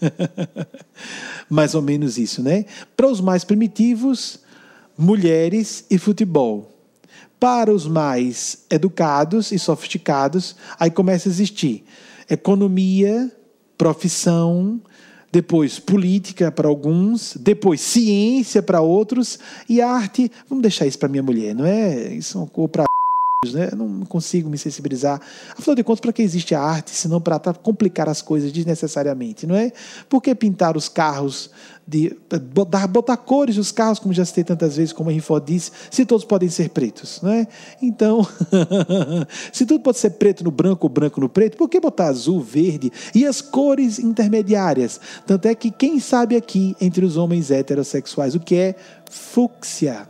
Speaker 1: Mais ou menos isso, né? Para os mais primitivos, mulheres e futebol. Para os mais educados e sofisticados, aí começa a existir economia, profissão, depois política para alguns, depois ciência para outros e arte. Vamos deixar isso para minha mulher, não é? Isso é uma coisa para né? Eu não consigo me sensibilizar. Afinal de contas, para que existe a arte, se não para complicar as coisas desnecessariamente, não é? Por que pintar os carros, de, botar, botar cores nos carros, como já citei tantas vezes, como Henry Ford disse, se todos podem ser pretos, não é? Então, se tudo pode ser preto no branco ou branco no preto, por que botar azul, verde e as cores intermediárias? Tanto é que quem sabe aqui, entre os homens heterossexuais, o que é fúcsia?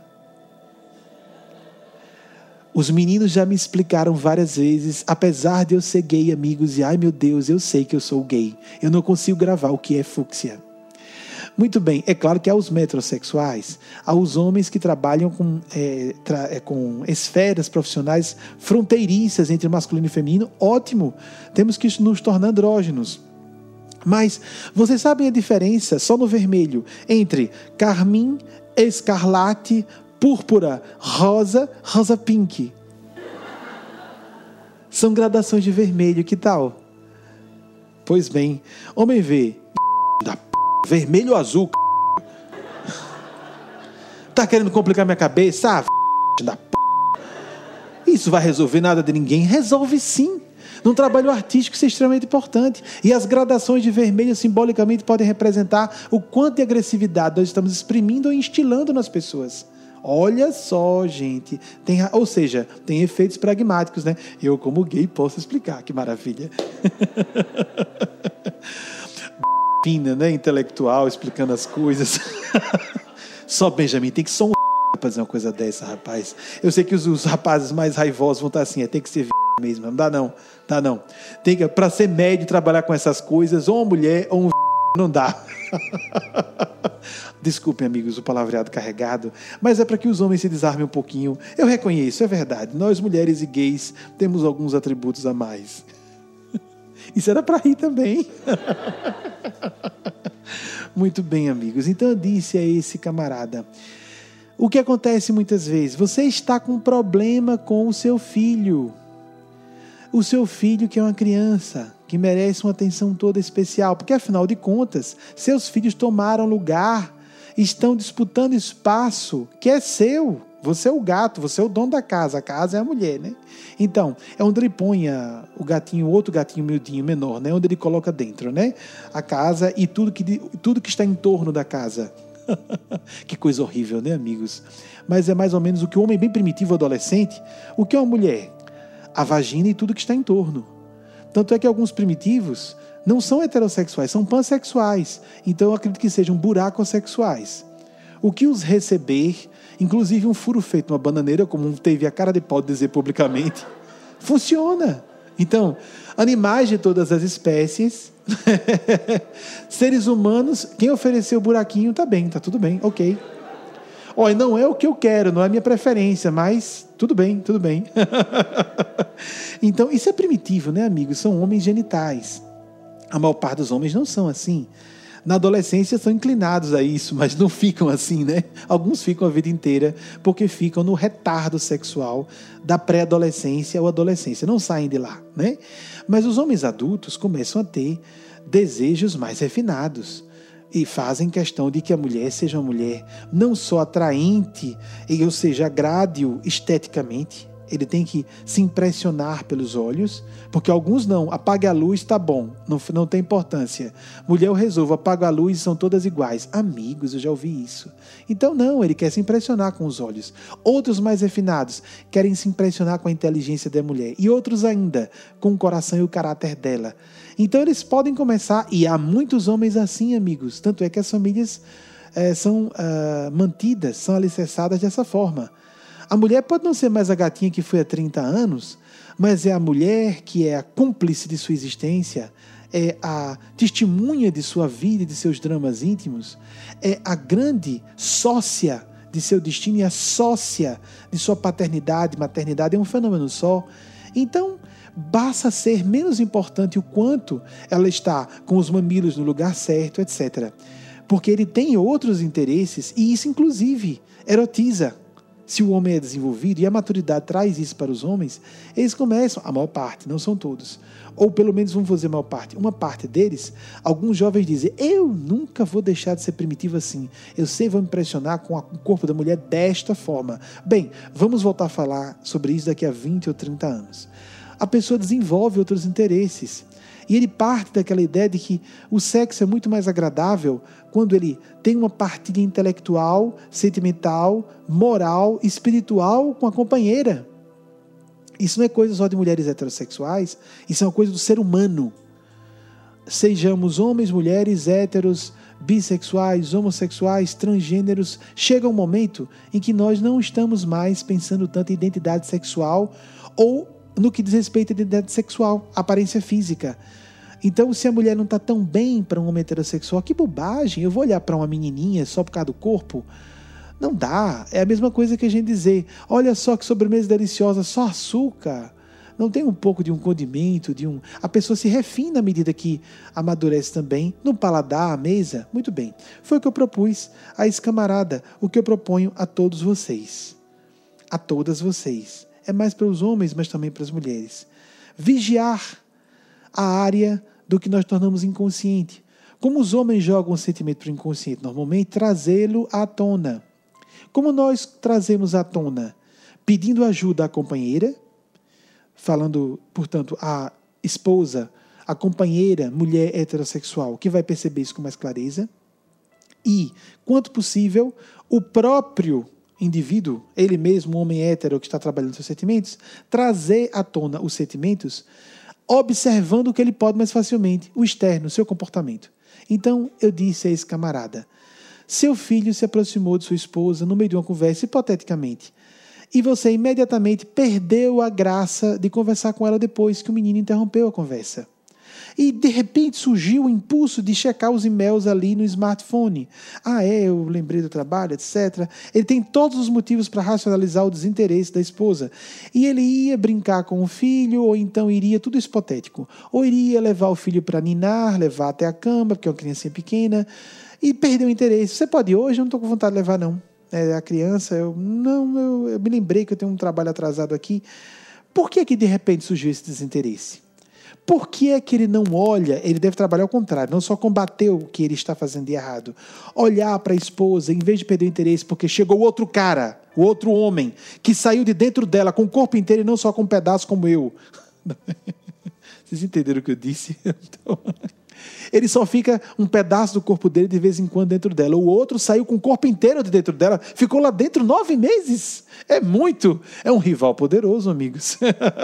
Speaker 1: Os meninos já me explicaram várias vezes, apesar de eu ser gay, amigos, e ai meu Deus, eu sei que eu sou gay. Eu não consigo gravar o que é fúcsia. Muito bem, é claro que há os metrosexuais, há os homens que trabalham com, é, tra, é, com esferas profissionais fronteiriças entre masculino e feminino. Ótimo, temos que nos tornar andrógenos. Mas vocês sabem a diferença, só no vermelho, entre carmim, escarlate, púrpura, rosa, rosa pink. São gradações de vermelho, que tal? Pois bem, homem vê, da p... vermelho ou azul, tá querendo complicar minha cabeça? Ah, da p... Isso vai resolver nada de ninguém? Resolve sim. Num trabalho artístico isso é extremamente importante. E as gradações de vermelho simbolicamente podem representar o quanto de agressividade nós estamos exprimindo ou instilando nas pessoas. Olha só, gente. Tem, ou seja, tem efeitos pragmáticos, né? Eu, como gay, posso explicar. Que maravilha. Fina, né? Intelectual, explicando as coisas. Só Benjamin, tem que ser um para fazer uma coisa dessa, rapaz. Eu sei que os, os rapazes mais raivosos vão estar assim, é, tem que ser mesmo. Não dá não, dá não. Tem que, para ser médio e trabalhar com essas coisas, ou uma mulher ou um não dá. Desculpem, amigos, o palavreado carregado, mas é para que os homens se desarmem um pouquinho. Eu reconheço, é verdade. Nós, mulheres e gays, temos alguns atributos a mais. Isso era para rir também. Muito bem, amigos. Então eu disse a esse camarada: o que acontece muitas vezes? Você está com um problema com o seu filho. O seu filho que é uma criança, que merece uma atenção toda especial, porque afinal de contas, seus filhos tomaram lugar, estão disputando espaço que é seu. Você é o gato, você é o dono da casa, a casa é a mulher, né? Então, é onde ele põe a, o gatinho, outro gatinho miudinho, menor, né? Onde ele coloca dentro, né? A casa e tudo que, tudo que está em torno da casa. Que coisa horrível, né, amigos? Mas é mais ou menos o que o homem bem primitivo, adolescente, o que é uma mulher? A vagina e tudo que está em torno. Tanto é que alguns primitivos não são heterossexuais, são pansexuais. Então eu acredito que sejam buracossexuais. O que os receber, inclusive um furo feito numa bananeira, como teve a cara de pau de dizer publicamente, funciona. Então, animais de todas as espécies, seres humanos, quem ofereceu o buraquinho, tá bem, tá tudo bem, ok. Olha, não é o que eu quero, não é a minha preferência, mas tudo bem, tudo bem. Então, isso é primitivo, né, amigos? São homens genitais. A maior parte dos homens não são assim. Na adolescência são inclinados a isso, mas não ficam assim, né? Alguns ficam a vida inteira porque ficam no retardo sexual da pré-adolescência ou adolescência, não saem de lá, né? Mas os homens adultos começam a ter desejos mais refinados e fazem questão de que a mulher seja uma mulher não só atraente, ou seja, agrade-o esteticamente. Ele tem que se impressionar pelos olhos, porque alguns não, apague a luz, tá bom, não, não tem importância. Mulher, eu resolvo, apago a luz e são todas iguais. Amigos, eu já ouvi isso. Então não, ele quer se impressionar com os olhos. Outros mais refinados querem se impressionar com a inteligência da mulher. E outros ainda, com o coração e o caráter dela. Então eles podem começar, e há muitos homens assim, amigos. Tanto é que as famílias é, são uh, mantidas, são alicerçadas dessa forma. A mulher pode não ser mais a gatinha que foi há trinta anos, mas é a mulher que é a cúmplice de sua existência, é a testemunha de sua vida e de seus dramas íntimos, é a grande sócia de seu destino e a sócia de sua paternidade, maternidade, é um fenômeno só. Então, basta ser menos importante o quanto ela está com os mamilos no lugar certo, etcétera. Porque ele tem outros interesses e isso, inclusive, erotiza. Se o homem é desenvolvido e a maturidade traz isso para os homens, eles começam, a maior parte, não são todos, ou pelo menos vamos fazer a maior parte, uma parte deles, alguns jovens dizem, eu nunca vou deixar de ser primitivo assim, eu sempre vou me impressionar com o corpo da mulher desta forma. Bem, vamos voltar a falar sobre isso daqui a vinte ou trinta anos. A pessoa desenvolve outros interesses. E ele parte daquela ideia de que o sexo é muito mais agradável quando ele tem uma partilha intelectual, sentimental, moral, espiritual com a companheira. Isso não é coisa só de mulheres heterossexuais, isso é uma coisa do ser humano. Sejamos homens, mulheres, héteros, bissexuais, homossexuais, transgêneros, chega um momento em que nós não estamos mais pensando tanto em identidade sexual ou no que diz respeito à identidade sexual, aparência física. Então, se a mulher não está tão bem para um homem heterossexual, que bobagem, eu vou olhar para uma menininha só por causa do corpo? Não dá. É a mesma coisa que a gente dizer, olha só que sobremesa deliciosa, só açúcar. Não tem um pouco de um condimento, de um... A pessoa se refina à medida que amadurece também, no paladar, à mesa. Muito bem. Foi o que eu propus a esse camarada, o que eu proponho a todos vocês. A todas vocês. É mais para os homens, mas também para as mulheres. Vigiar a área do que nós tornamos inconsciente. Como os homens jogam o sentimento para o inconsciente? Normalmente, trazê-lo à tona. Como nós trazemos à tona? Pedindo ajuda à companheira, falando, portanto, à esposa, à companheira, mulher heterossexual, que vai perceber isso com mais clareza. E, quanto possível, o próprio indivíduo, ele mesmo, um homem hétero que está trabalhando seus sentimentos, trazer à tona os sentimentos, observando o que ele pode mais facilmente, o externo, o seu comportamento. Então, eu disse a esse camarada, seu filho se aproximou de sua esposa no meio de uma conversa, hipoteticamente, e você imediatamente perdeu a graça de conversar com ela depois que o menino interrompeu a conversa. E, de repente, surgiu o impulso de checar os e-mails ali no smartphone. Ah, é, eu lembrei do trabalho, etcétera. Ele tem todos os motivos para racionalizar o desinteresse da esposa. E ele ia brincar com o filho, ou então iria, tudo hipotético, ou iria levar o filho para ninar, levar até a cama, porque é uma criancinha pequena, e perdeu o interesse. Você pode ir hoje? Eu não estou com vontade de levar, não. É, a criança, eu não, eu, eu me lembrei que eu tenho um trabalho atrasado aqui. Por que que, de repente, surgiu esse desinteresse? Por que é que ele não olha? Ele deve trabalhar ao contrário, não só combater o que ele está fazendo de errado. Olhar para a esposa, em vez de perder o interesse, porque chegou outro cara, o outro homem, que saiu de dentro dela com o corpo inteiro e não só com um pedaço como eu. Vocês entenderam o que eu disse? Então, ele só fica um pedaço do corpo dele de vez em quando dentro dela. O outro saiu com o corpo inteiro de dentro dela, ficou lá dentro nove meses. É muito. É um rival poderoso, amigos.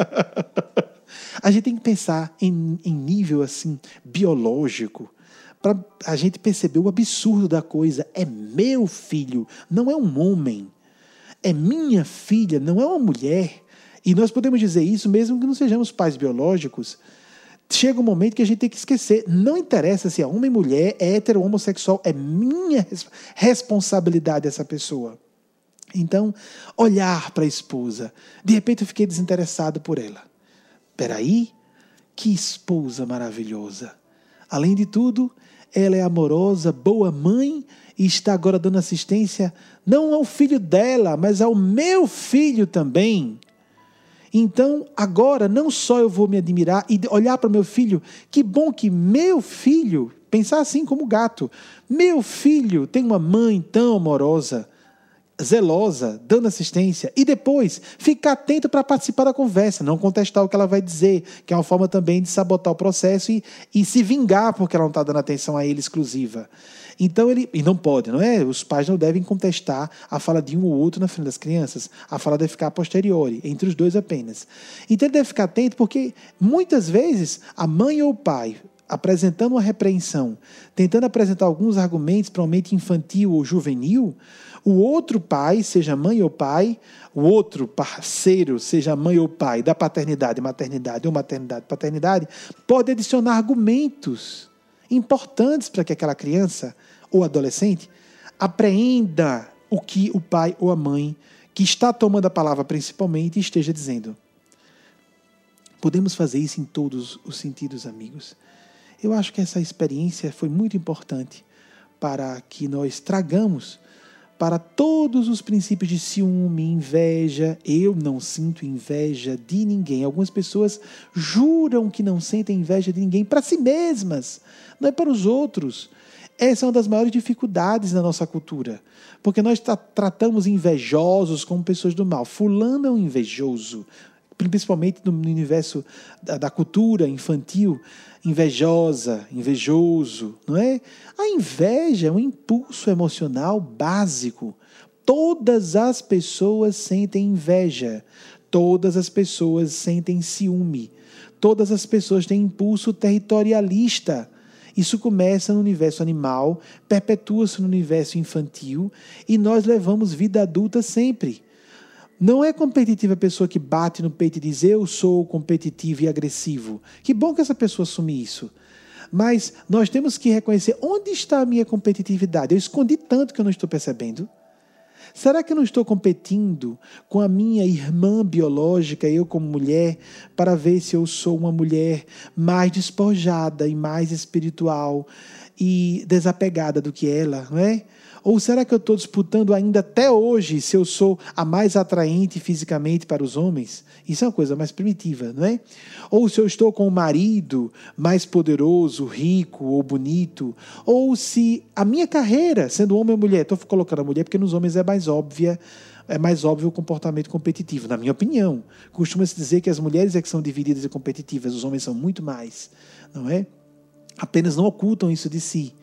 Speaker 1: A gente tem que pensar em, em nível assim, biológico, para a gente perceber o absurdo da coisa. É meu filho, não é um homem. É minha filha, não é uma mulher. E nós podemos dizer isso mesmo que não sejamos pais biológicos. Chega um momento que a gente tem que esquecer. Não interessa se é homem, mulher, é hétero ou homossexual. É minha responsabilidade essa pessoa. Então, olhar para a esposa. De repente eu fiquei desinteressado por ela. Peraí, que esposa maravilhosa. Além de tudo, ela é amorosa, boa mãe e está agora dando assistência não ao filho dela, mas ao meu filho também. Então, agora, não só eu vou me admirar e olhar para o meu filho, que bom que meu filho, pensar assim como gato, meu filho tem uma mãe tão amorosa, zelosa, dando assistência, e depois ficar atento para participar da conversa, não contestar o que ela vai dizer, que é uma forma também de sabotar o processo e, e se vingar porque ela não está dando atenção a ele exclusiva. Então ele, e não pode, não é? Os pais não devem contestar a fala de um ou outro na frente das crianças, a fala deve ficar a posteriori, entre os dois apenas. Então ele deve ficar atento porque muitas vezes a mãe ou o pai, apresentando uma repreensão, tentando apresentar alguns argumentos para uma mente infantil ou juvenil, o outro pai, seja mãe ou pai, o outro parceiro, seja mãe ou pai, da paternidade, maternidade ou maternidade, paternidade, pode adicionar argumentos importantes para que aquela criança ou adolescente apreenda o que o pai ou a mãe, que está tomando a palavra principalmente, esteja dizendo. Podemos fazer isso em todos os sentidos, amigos. Eu acho que essa experiência foi muito importante para que nós tragamos para todos os princípios de ciúme, inveja. Eu não sinto inveja de ninguém. Algumas pessoas juram que não sentem inveja de ninguém para si mesmas, não é para os outros. Essa é uma das maiores dificuldades na nossa cultura, porque nós tra- tratamos invejosos como pessoas do mal. Fulano é um invejoso, principalmente no universo da, da cultura infantil, invejosa, invejoso, não é? A inveja é um impulso emocional básico. Todas as pessoas sentem inveja, todas as pessoas sentem ciúme, todas as pessoas têm impulso territorialista. Isso começa no universo animal, perpetua-se no universo infantil e nós levamos vida adulta sempre. Não é competitiva a pessoa que bate no peito e diz eu sou competitivo e agressivo. Que bom que essa pessoa assume isso. Mas nós temos que reconhecer onde está a minha competitividade. Eu escondi tanto que eu não estou percebendo. Será que eu não estou competindo com a minha irmã biológica, eu como mulher, para ver se eu sou uma mulher mais despojada e mais espiritual e desapegada do que ela, não é? Ou será que eu estou disputando ainda até hoje se eu sou a mais atraente fisicamente para os homens? Isso é uma coisa mais primitiva, não é? Ou se eu estou com um marido mais poderoso, rico ou bonito? Ou se a minha carreira, sendo homem ou mulher, estou colocando a mulher porque nos homens é mais óbvia, é mais óbvio o comportamento competitivo, na minha opinião. Costuma-se dizer que as mulheres é que são divididas e competitivas, os homens são muito mais, não é? Apenas não ocultam isso de si.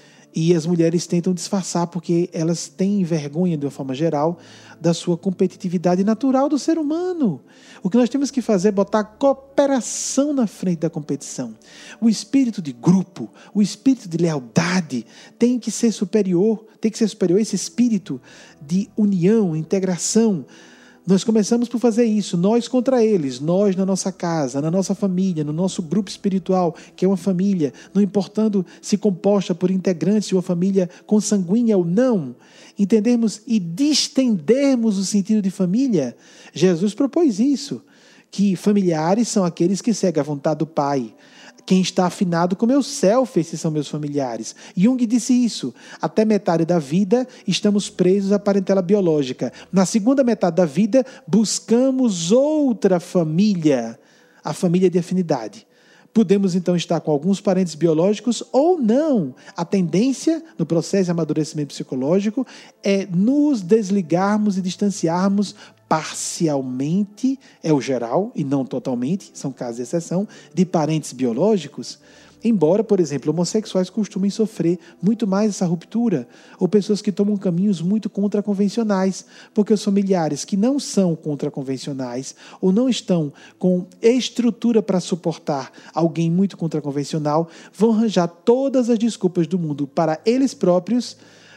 Speaker 1: E as mulheres tentam disfarçar porque elas têm vergonha, de uma forma geral, da sua competitividade natural do ser humano. O que nós temos que fazer é botar a cooperação na frente da competição. O espírito de grupo, o espírito de lealdade tem que ser superior, tem que ser superior a esse espírito de união, integração. Nós começamos por fazer isso, nós contra eles, nós na nossa casa, na nossa família, no nosso grupo espiritual, que é uma família, não importando se composta por integrantes de uma família consanguínea ou não, entendermos e distendermos o sentido de família. Jesus propôs isso, que familiares são aqueles que seguem a vontade do Pai. Quem está afinado com o meu self, esses são meus familiares. Jung disse isso. Até metade da vida, estamos presos à parentela biológica. Na segunda metade da vida, buscamos outra família, a família de afinidade. Podemos, então, estar com alguns parentes biológicos ou não. A tendência, no processo de amadurecimento psicológico, é nos desligarmos e distanciarmos parcialmente, é o geral e não totalmente, são casos de exceção, de parentes biológicos, embora, por exemplo, homossexuais costumem sofrer muito mais essa ruptura, ou pessoas que tomam caminhos muito contraconvencionais, porque os familiares que não são contraconvencionais ou não estão com estrutura para suportar alguém muito contraconvencional, vão arranjar todas as desculpas do mundo para eles próprios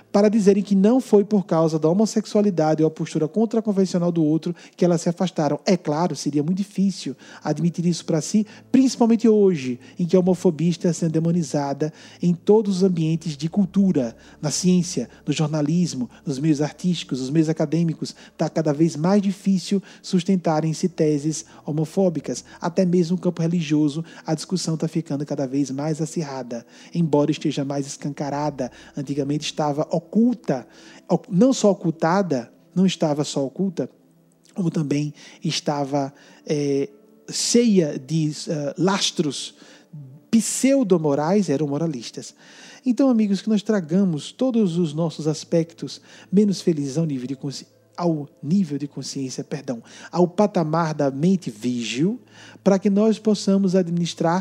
Speaker 1: para dizerem que não foi por causa da homossexualidade ou a postura contraconvencional do outro que elas se afastaram. É claro, seria muito difícil admitir isso para si, principalmente hoje, em que a homofobia está sendo demonizada em todos os ambientes de cultura, na ciência, no jornalismo, nos meios artísticos, nos meios acadêmicos. Está cada vez mais difícil sustentarem-se teses homofóbicas. Até mesmo no campo religioso, a discussão está ficando cada vez mais acirrada, embora esteja mais escancarada. Antigamente estava oculta, não só ocultada, não estava só oculta, como também estava é, cheia de uh, lastros pseudo-morais, eram moralistas. Então, amigos, que nós tragamos todos os nossos aspectos menos felizes ao nível de consciência, ao nível de consciência, perdão, ao patamar da mente vígil, para que nós possamos administrar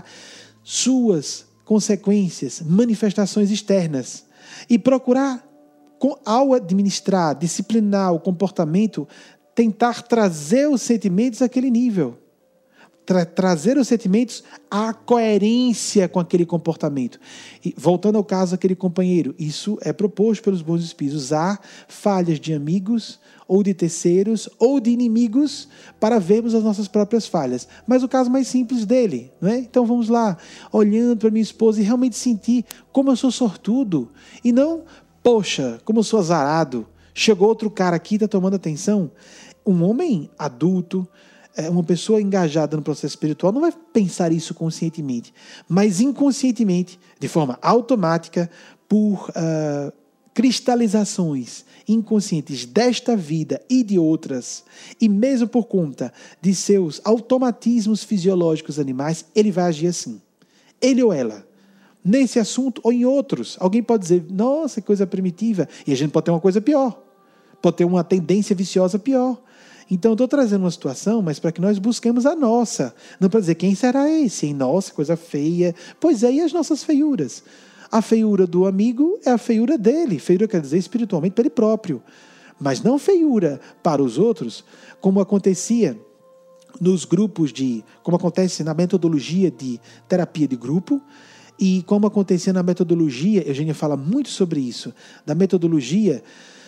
Speaker 1: suas consequências, manifestações externas e procurar, ao administrar, disciplinar o comportamento, tentar trazer os sentimentos àquele nível. Tra- trazer os sentimentos à coerência com aquele comportamento. E, voltando ao caso daquele companheiro, isso é proposto pelos bons espíritos, usar falhas de amigos, ou de terceiros, ou de inimigos, para vermos as nossas próprias falhas. Mas o caso mais simples dele, não é? Então vamos lá, olhando para minha esposa e realmente sentir como eu sou sortudo, e não, poxa, como eu sou azarado, chegou outro cara aqui, está tomando atenção. Um homem adulto, uma pessoa engajada no processo espiritual não vai pensar isso conscientemente, mas inconscientemente, de forma automática, por uh, cristalizações inconscientes desta vida e de outras, e mesmo por conta de seus automatismos fisiológicos animais, ele vai agir assim. Ele ou ela. Nesse assunto ou em outros. Alguém pode dizer, nossa, que coisa primitiva. E a gente pode ter uma coisa pior. Pode ter uma tendência viciosa pior. Então, eu estou trazendo uma situação, mas para que nós busquemos a nossa. Não para dizer, quem será esse? Hein? Nossa, coisa feia. Pois é, e as nossas feiuras? A feiura do amigo é a feiura dele. Feiura quer dizer espiritualmente para ele próprio. Mas não feiura para os outros, como acontecia nos grupos de... Como acontece na metodologia de terapia de grupo, e como acontecia na metodologia, Eugênia fala muito sobre isso, da metodologia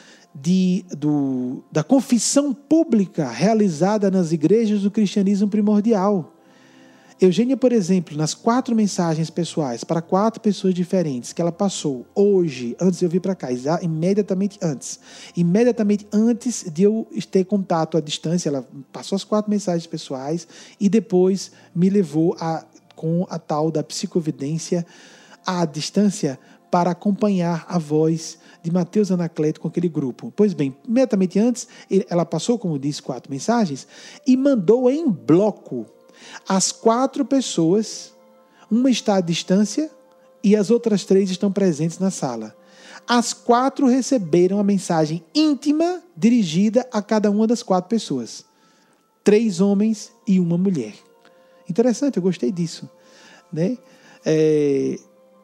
Speaker 1: de, do, da confissão pública realizada nas igrejas do cristianismo primordial. Eugênia, por exemplo, nas quatro mensagens pessoais para quatro pessoas diferentes que ela passou hoje, antes de eu vir para cá, imediatamente antes, imediatamente antes de eu ter contato à distância, ela passou as quatro mensagens pessoais e depois me levou a, com a tal da psicovidência à distância para acompanhar a voz de Mateus Anacleto com aquele grupo. Pois bem, imediatamente antes, ela passou, como disse, quatro mensagens e mandou em bloco as quatro pessoas, uma está à distância e as outras três estão presentes na sala. As quatro receberam a mensagem íntima dirigida a cada uma das quatro pessoas. Três homens e uma mulher. Interessante, eu gostei disso. Né? É,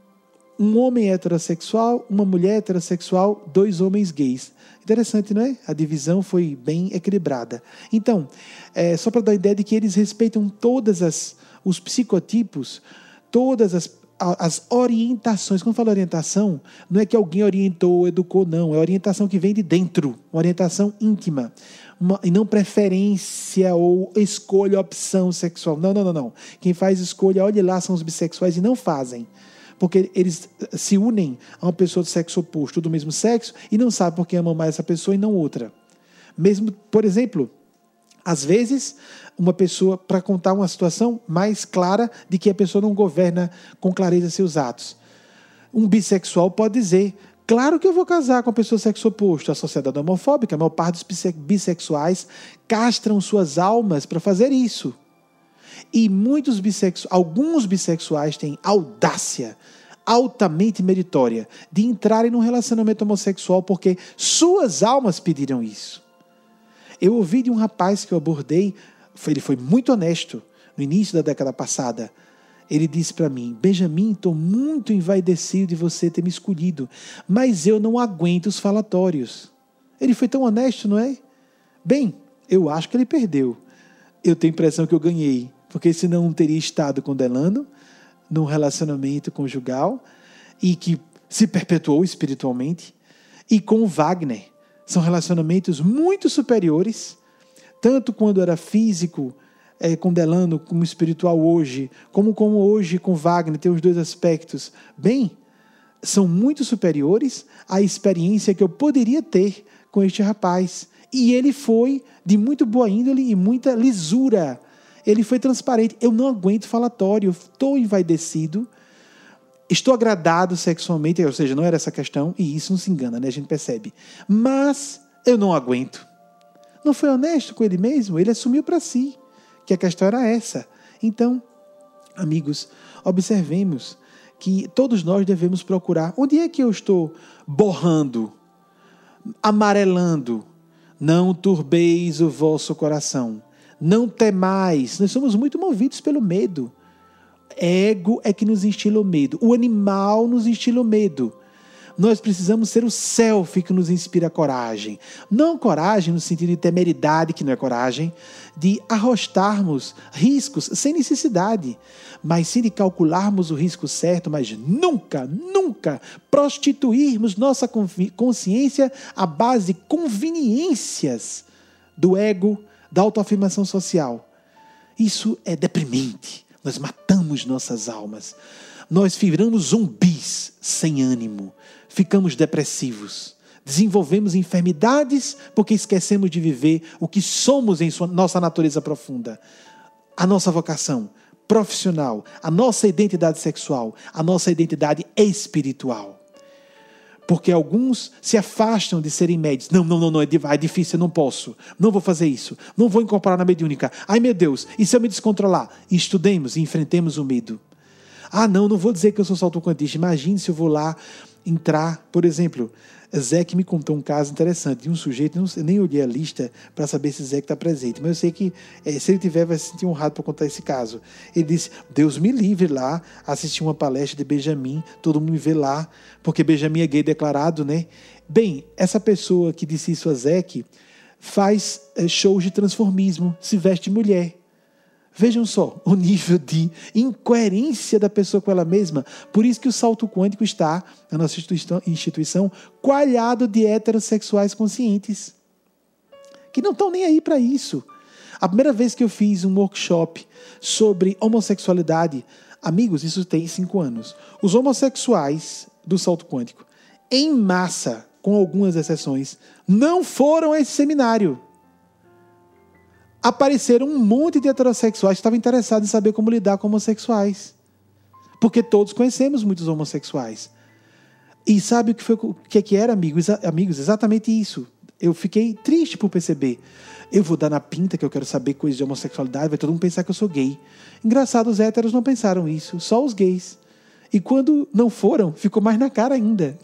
Speaker 1: um homem heterossexual, uma mulher heterossexual, dois homens gays. Interessante, não é? A divisão foi bem equilibrada. Então, é, só para dar a ideia de que eles respeitam todas as os psicotipos, todas as, as orientações. Quando fala orientação, não é que alguém orientou, educou, não. É orientação que vem de dentro, uma orientação íntima. Uma, e não preferência ou escolha, opção sexual. Não, não, não, não. Quem faz escolha, olhe lá, são os bissexuais e não fazem. Porque eles se unem a uma pessoa do sexo oposto, do mesmo sexo, e não sabem por que amam mais essa pessoa e não outra. Mesmo, por exemplo, às vezes, uma pessoa, para contar uma situação mais clara de que a pessoa não governa com clareza seus atos. Um bissexual pode dizer, claro que eu vou casar com a pessoa do sexo oposto. A sociedade homofóbica, a maior parte dos bissexuais castram suas almas para fazer isso. E muitos bissexuais, alguns bissexuais têm audácia altamente meritória de entrarem num relacionamento homossexual porque suas almas pediram isso. Eu ouvi de um rapaz que eu abordei, ele foi muito honesto no início da década passada. Ele disse para mim, Benjamin, estou muito envaidecido de você ter me escolhido, mas eu não aguento os falatórios. Ele foi tão honesto, não é? Bem, eu acho que ele perdeu. Eu tenho a impressão que eu ganhei. Porque senão não teria estado condenando num relacionamento conjugal e que se perpetuou espiritualmente. e com o Wagner. São relacionamentos muito superiores, tanto quando era físico, é, com Delano, como espiritual hoje, como, como hoje com Wagner, tem os dois aspectos. Bem, são muito superiores à experiência que eu poderia ter com este rapaz. E ele foi de muito boa índole e muita lisura. Ele foi transparente. Eu não aguento falatório, eu estou envaidecido, estou agradado sexualmente, ou seja, não era essa questão, e isso não se engana, né? A gente percebe. Mas eu não aguento. Não foi honesto com ele mesmo, ele assumiu para si que a questão era essa. Então, amigos, observemos que todos nós devemos procurar. Onde é que eu estou borrando, amarelando? Não turbeis o vosso coração. Não temais. Nós somos muito movidos pelo medo. Ego é que nos instila o medo. O animal nos instila o medo. Nós precisamos ser o self que nos inspira a coragem. Não coragem no sentido de temeridade, que não é coragem, de arrostarmos riscos sem necessidade, mas sim de calcularmos o risco certo, mas nunca, nunca prostituirmos nossa consciência à base de conveniências do ego, da autoafirmação social. Isso é deprimente. Nós matamos nossas almas. Nós viramos zumbis sem ânimo. Ficamos depressivos. Desenvolvemos enfermidades porque esquecemos de viver o que somos em sua, nossa natureza profunda. A nossa vocação profissional, a nossa identidade sexual, a nossa identidade espiritual. Porque alguns se afastam de serem médios. Não, não, não, não, é difícil, eu não posso. Não vou fazer isso. Não vou incorporar na mediúnica. Ai, meu Deus, e se eu me descontrolar? E estudemos e enfrentemos o medo. Ah, não, não vou dizer que eu sou salto-quantista. Imagine se eu vou lá entrar, por exemplo, Zé que me contou um caso interessante de um sujeito, não, nem olhei a lista para saber se Zé está presente, mas eu sei que é, se ele tiver vai se sentir honrado para contar esse caso. Ele disse, Deus me livre lá, assistir uma palestra de Benjamin, todo mundo me vê lá, porque Benjamin é gay declarado, né? Bem, essa pessoa que disse isso a Zé que faz é, shows de transformismo, se veste mulher. Vejam só o nível de incoerência da pessoa com ela mesma. Por isso que o salto quântico está, na nossa instituição, coalhado de heterossexuais conscientes, que não estão nem aí para isso. A primeira vez que eu fiz um workshop sobre homossexualidade, amigos, isso tem cinco anos. Os homossexuais do salto quântico, em massa, com algumas exceções, não foram a esse seminário. Apareceram um monte de heterossexuais que estavam interessados em saber como lidar com homossexuais. Porque todos conhecemos muitos homossexuais. E sabe o que, foi, o que, é que era, amigos? amigos? Exatamente isso. Eu fiquei triste por perceber. Eu vou dar na pinta que eu quero saber coisas de homossexualidade, vai todo mundo pensar que eu sou gay. Engraçado, os héteros não pensaram isso, só os gays. E quando não foram, ficou mais na cara ainda.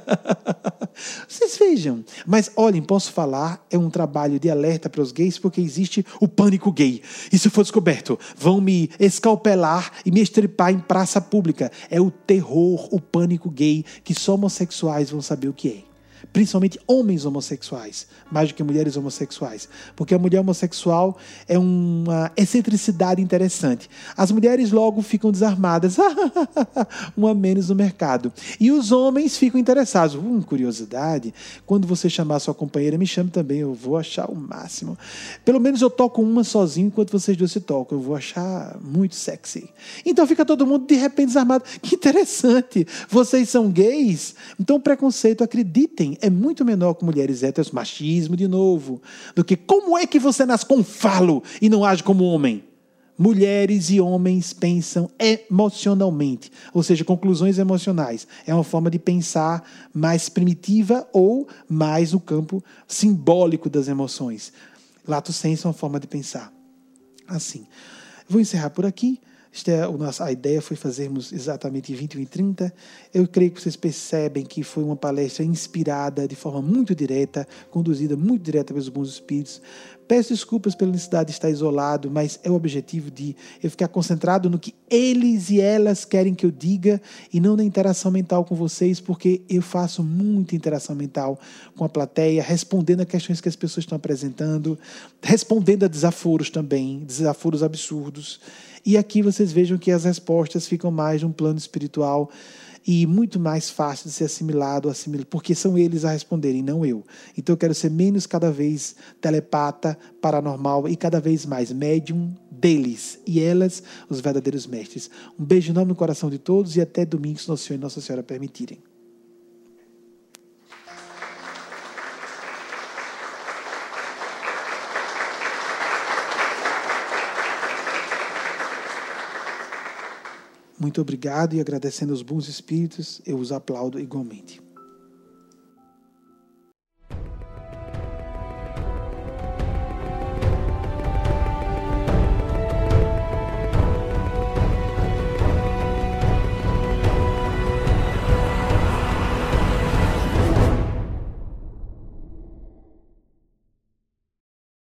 Speaker 1: Vocês vejam. Mas, olhem, posso falar, é um trabalho de alerta para os gays, porque existe o pânico gay. E se for descoberto, vão me escalpelar e me estripar em praça pública. É o terror, o pânico gay, que só homossexuais vão saber o que é. Principalmente homens homossexuais, mais do que mulheres homossexuais. Porque a mulher homossexual é uma excentricidade interessante. As mulheres logo ficam desarmadas, uma menos no mercado. E os homens ficam interessados. Hum, curiosidade, quando você chamar sua companheira, me chame também, eu vou achar o máximo. Pelo menos eu toco uma sozinho enquanto vocês dois se tocam, eu vou achar muito sexy. Então fica todo mundo de repente desarmado. Que interessante, vocês são gays? Então o preconceito, acreditem, é muito menor com mulheres héteros, machismo de novo, do que como é que você nasce com um falo e não age como homem? Mulheres e homens pensam emocionalmente, ou seja, conclusões emocionais. É uma forma de pensar mais primitiva ou mais no campo simbólico das emoções. Lato sensu é uma forma de pensar. Assim, vou encerrar por aqui. A ideia foi fazermos exatamente vinte e um e trinta. Eu creio que vocês percebem que foi uma palestra inspirada de forma muito direta, conduzida muito direta pelos bons espíritos. Peço desculpas pela necessidade de estar isolado, mas é o objetivo de eu ficar concentrado no que eles e elas querem que eu diga e não na interação mental com vocês, porque eu faço muita interação mental com a plateia, respondendo a questões que as pessoas estão apresentando, respondendo a desaforos também, desaforos absurdos. E aqui vocês vejam que as respostas ficam mais num plano espiritual e muito mais fácil de ser assimilado, assimilado, porque são eles a responderem, não eu. Então eu quero ser menos cada vez telepata, paranormal e cada vez mais médium deles e elas, os verdadeiros mestres. Um beijo enorme no coração de todos e até domingo, se Nosso Senhor e Nossa Senhora permitirem. Muito obrigado e agradecendo aos bons espíritos, eu os aplaudo igualmente.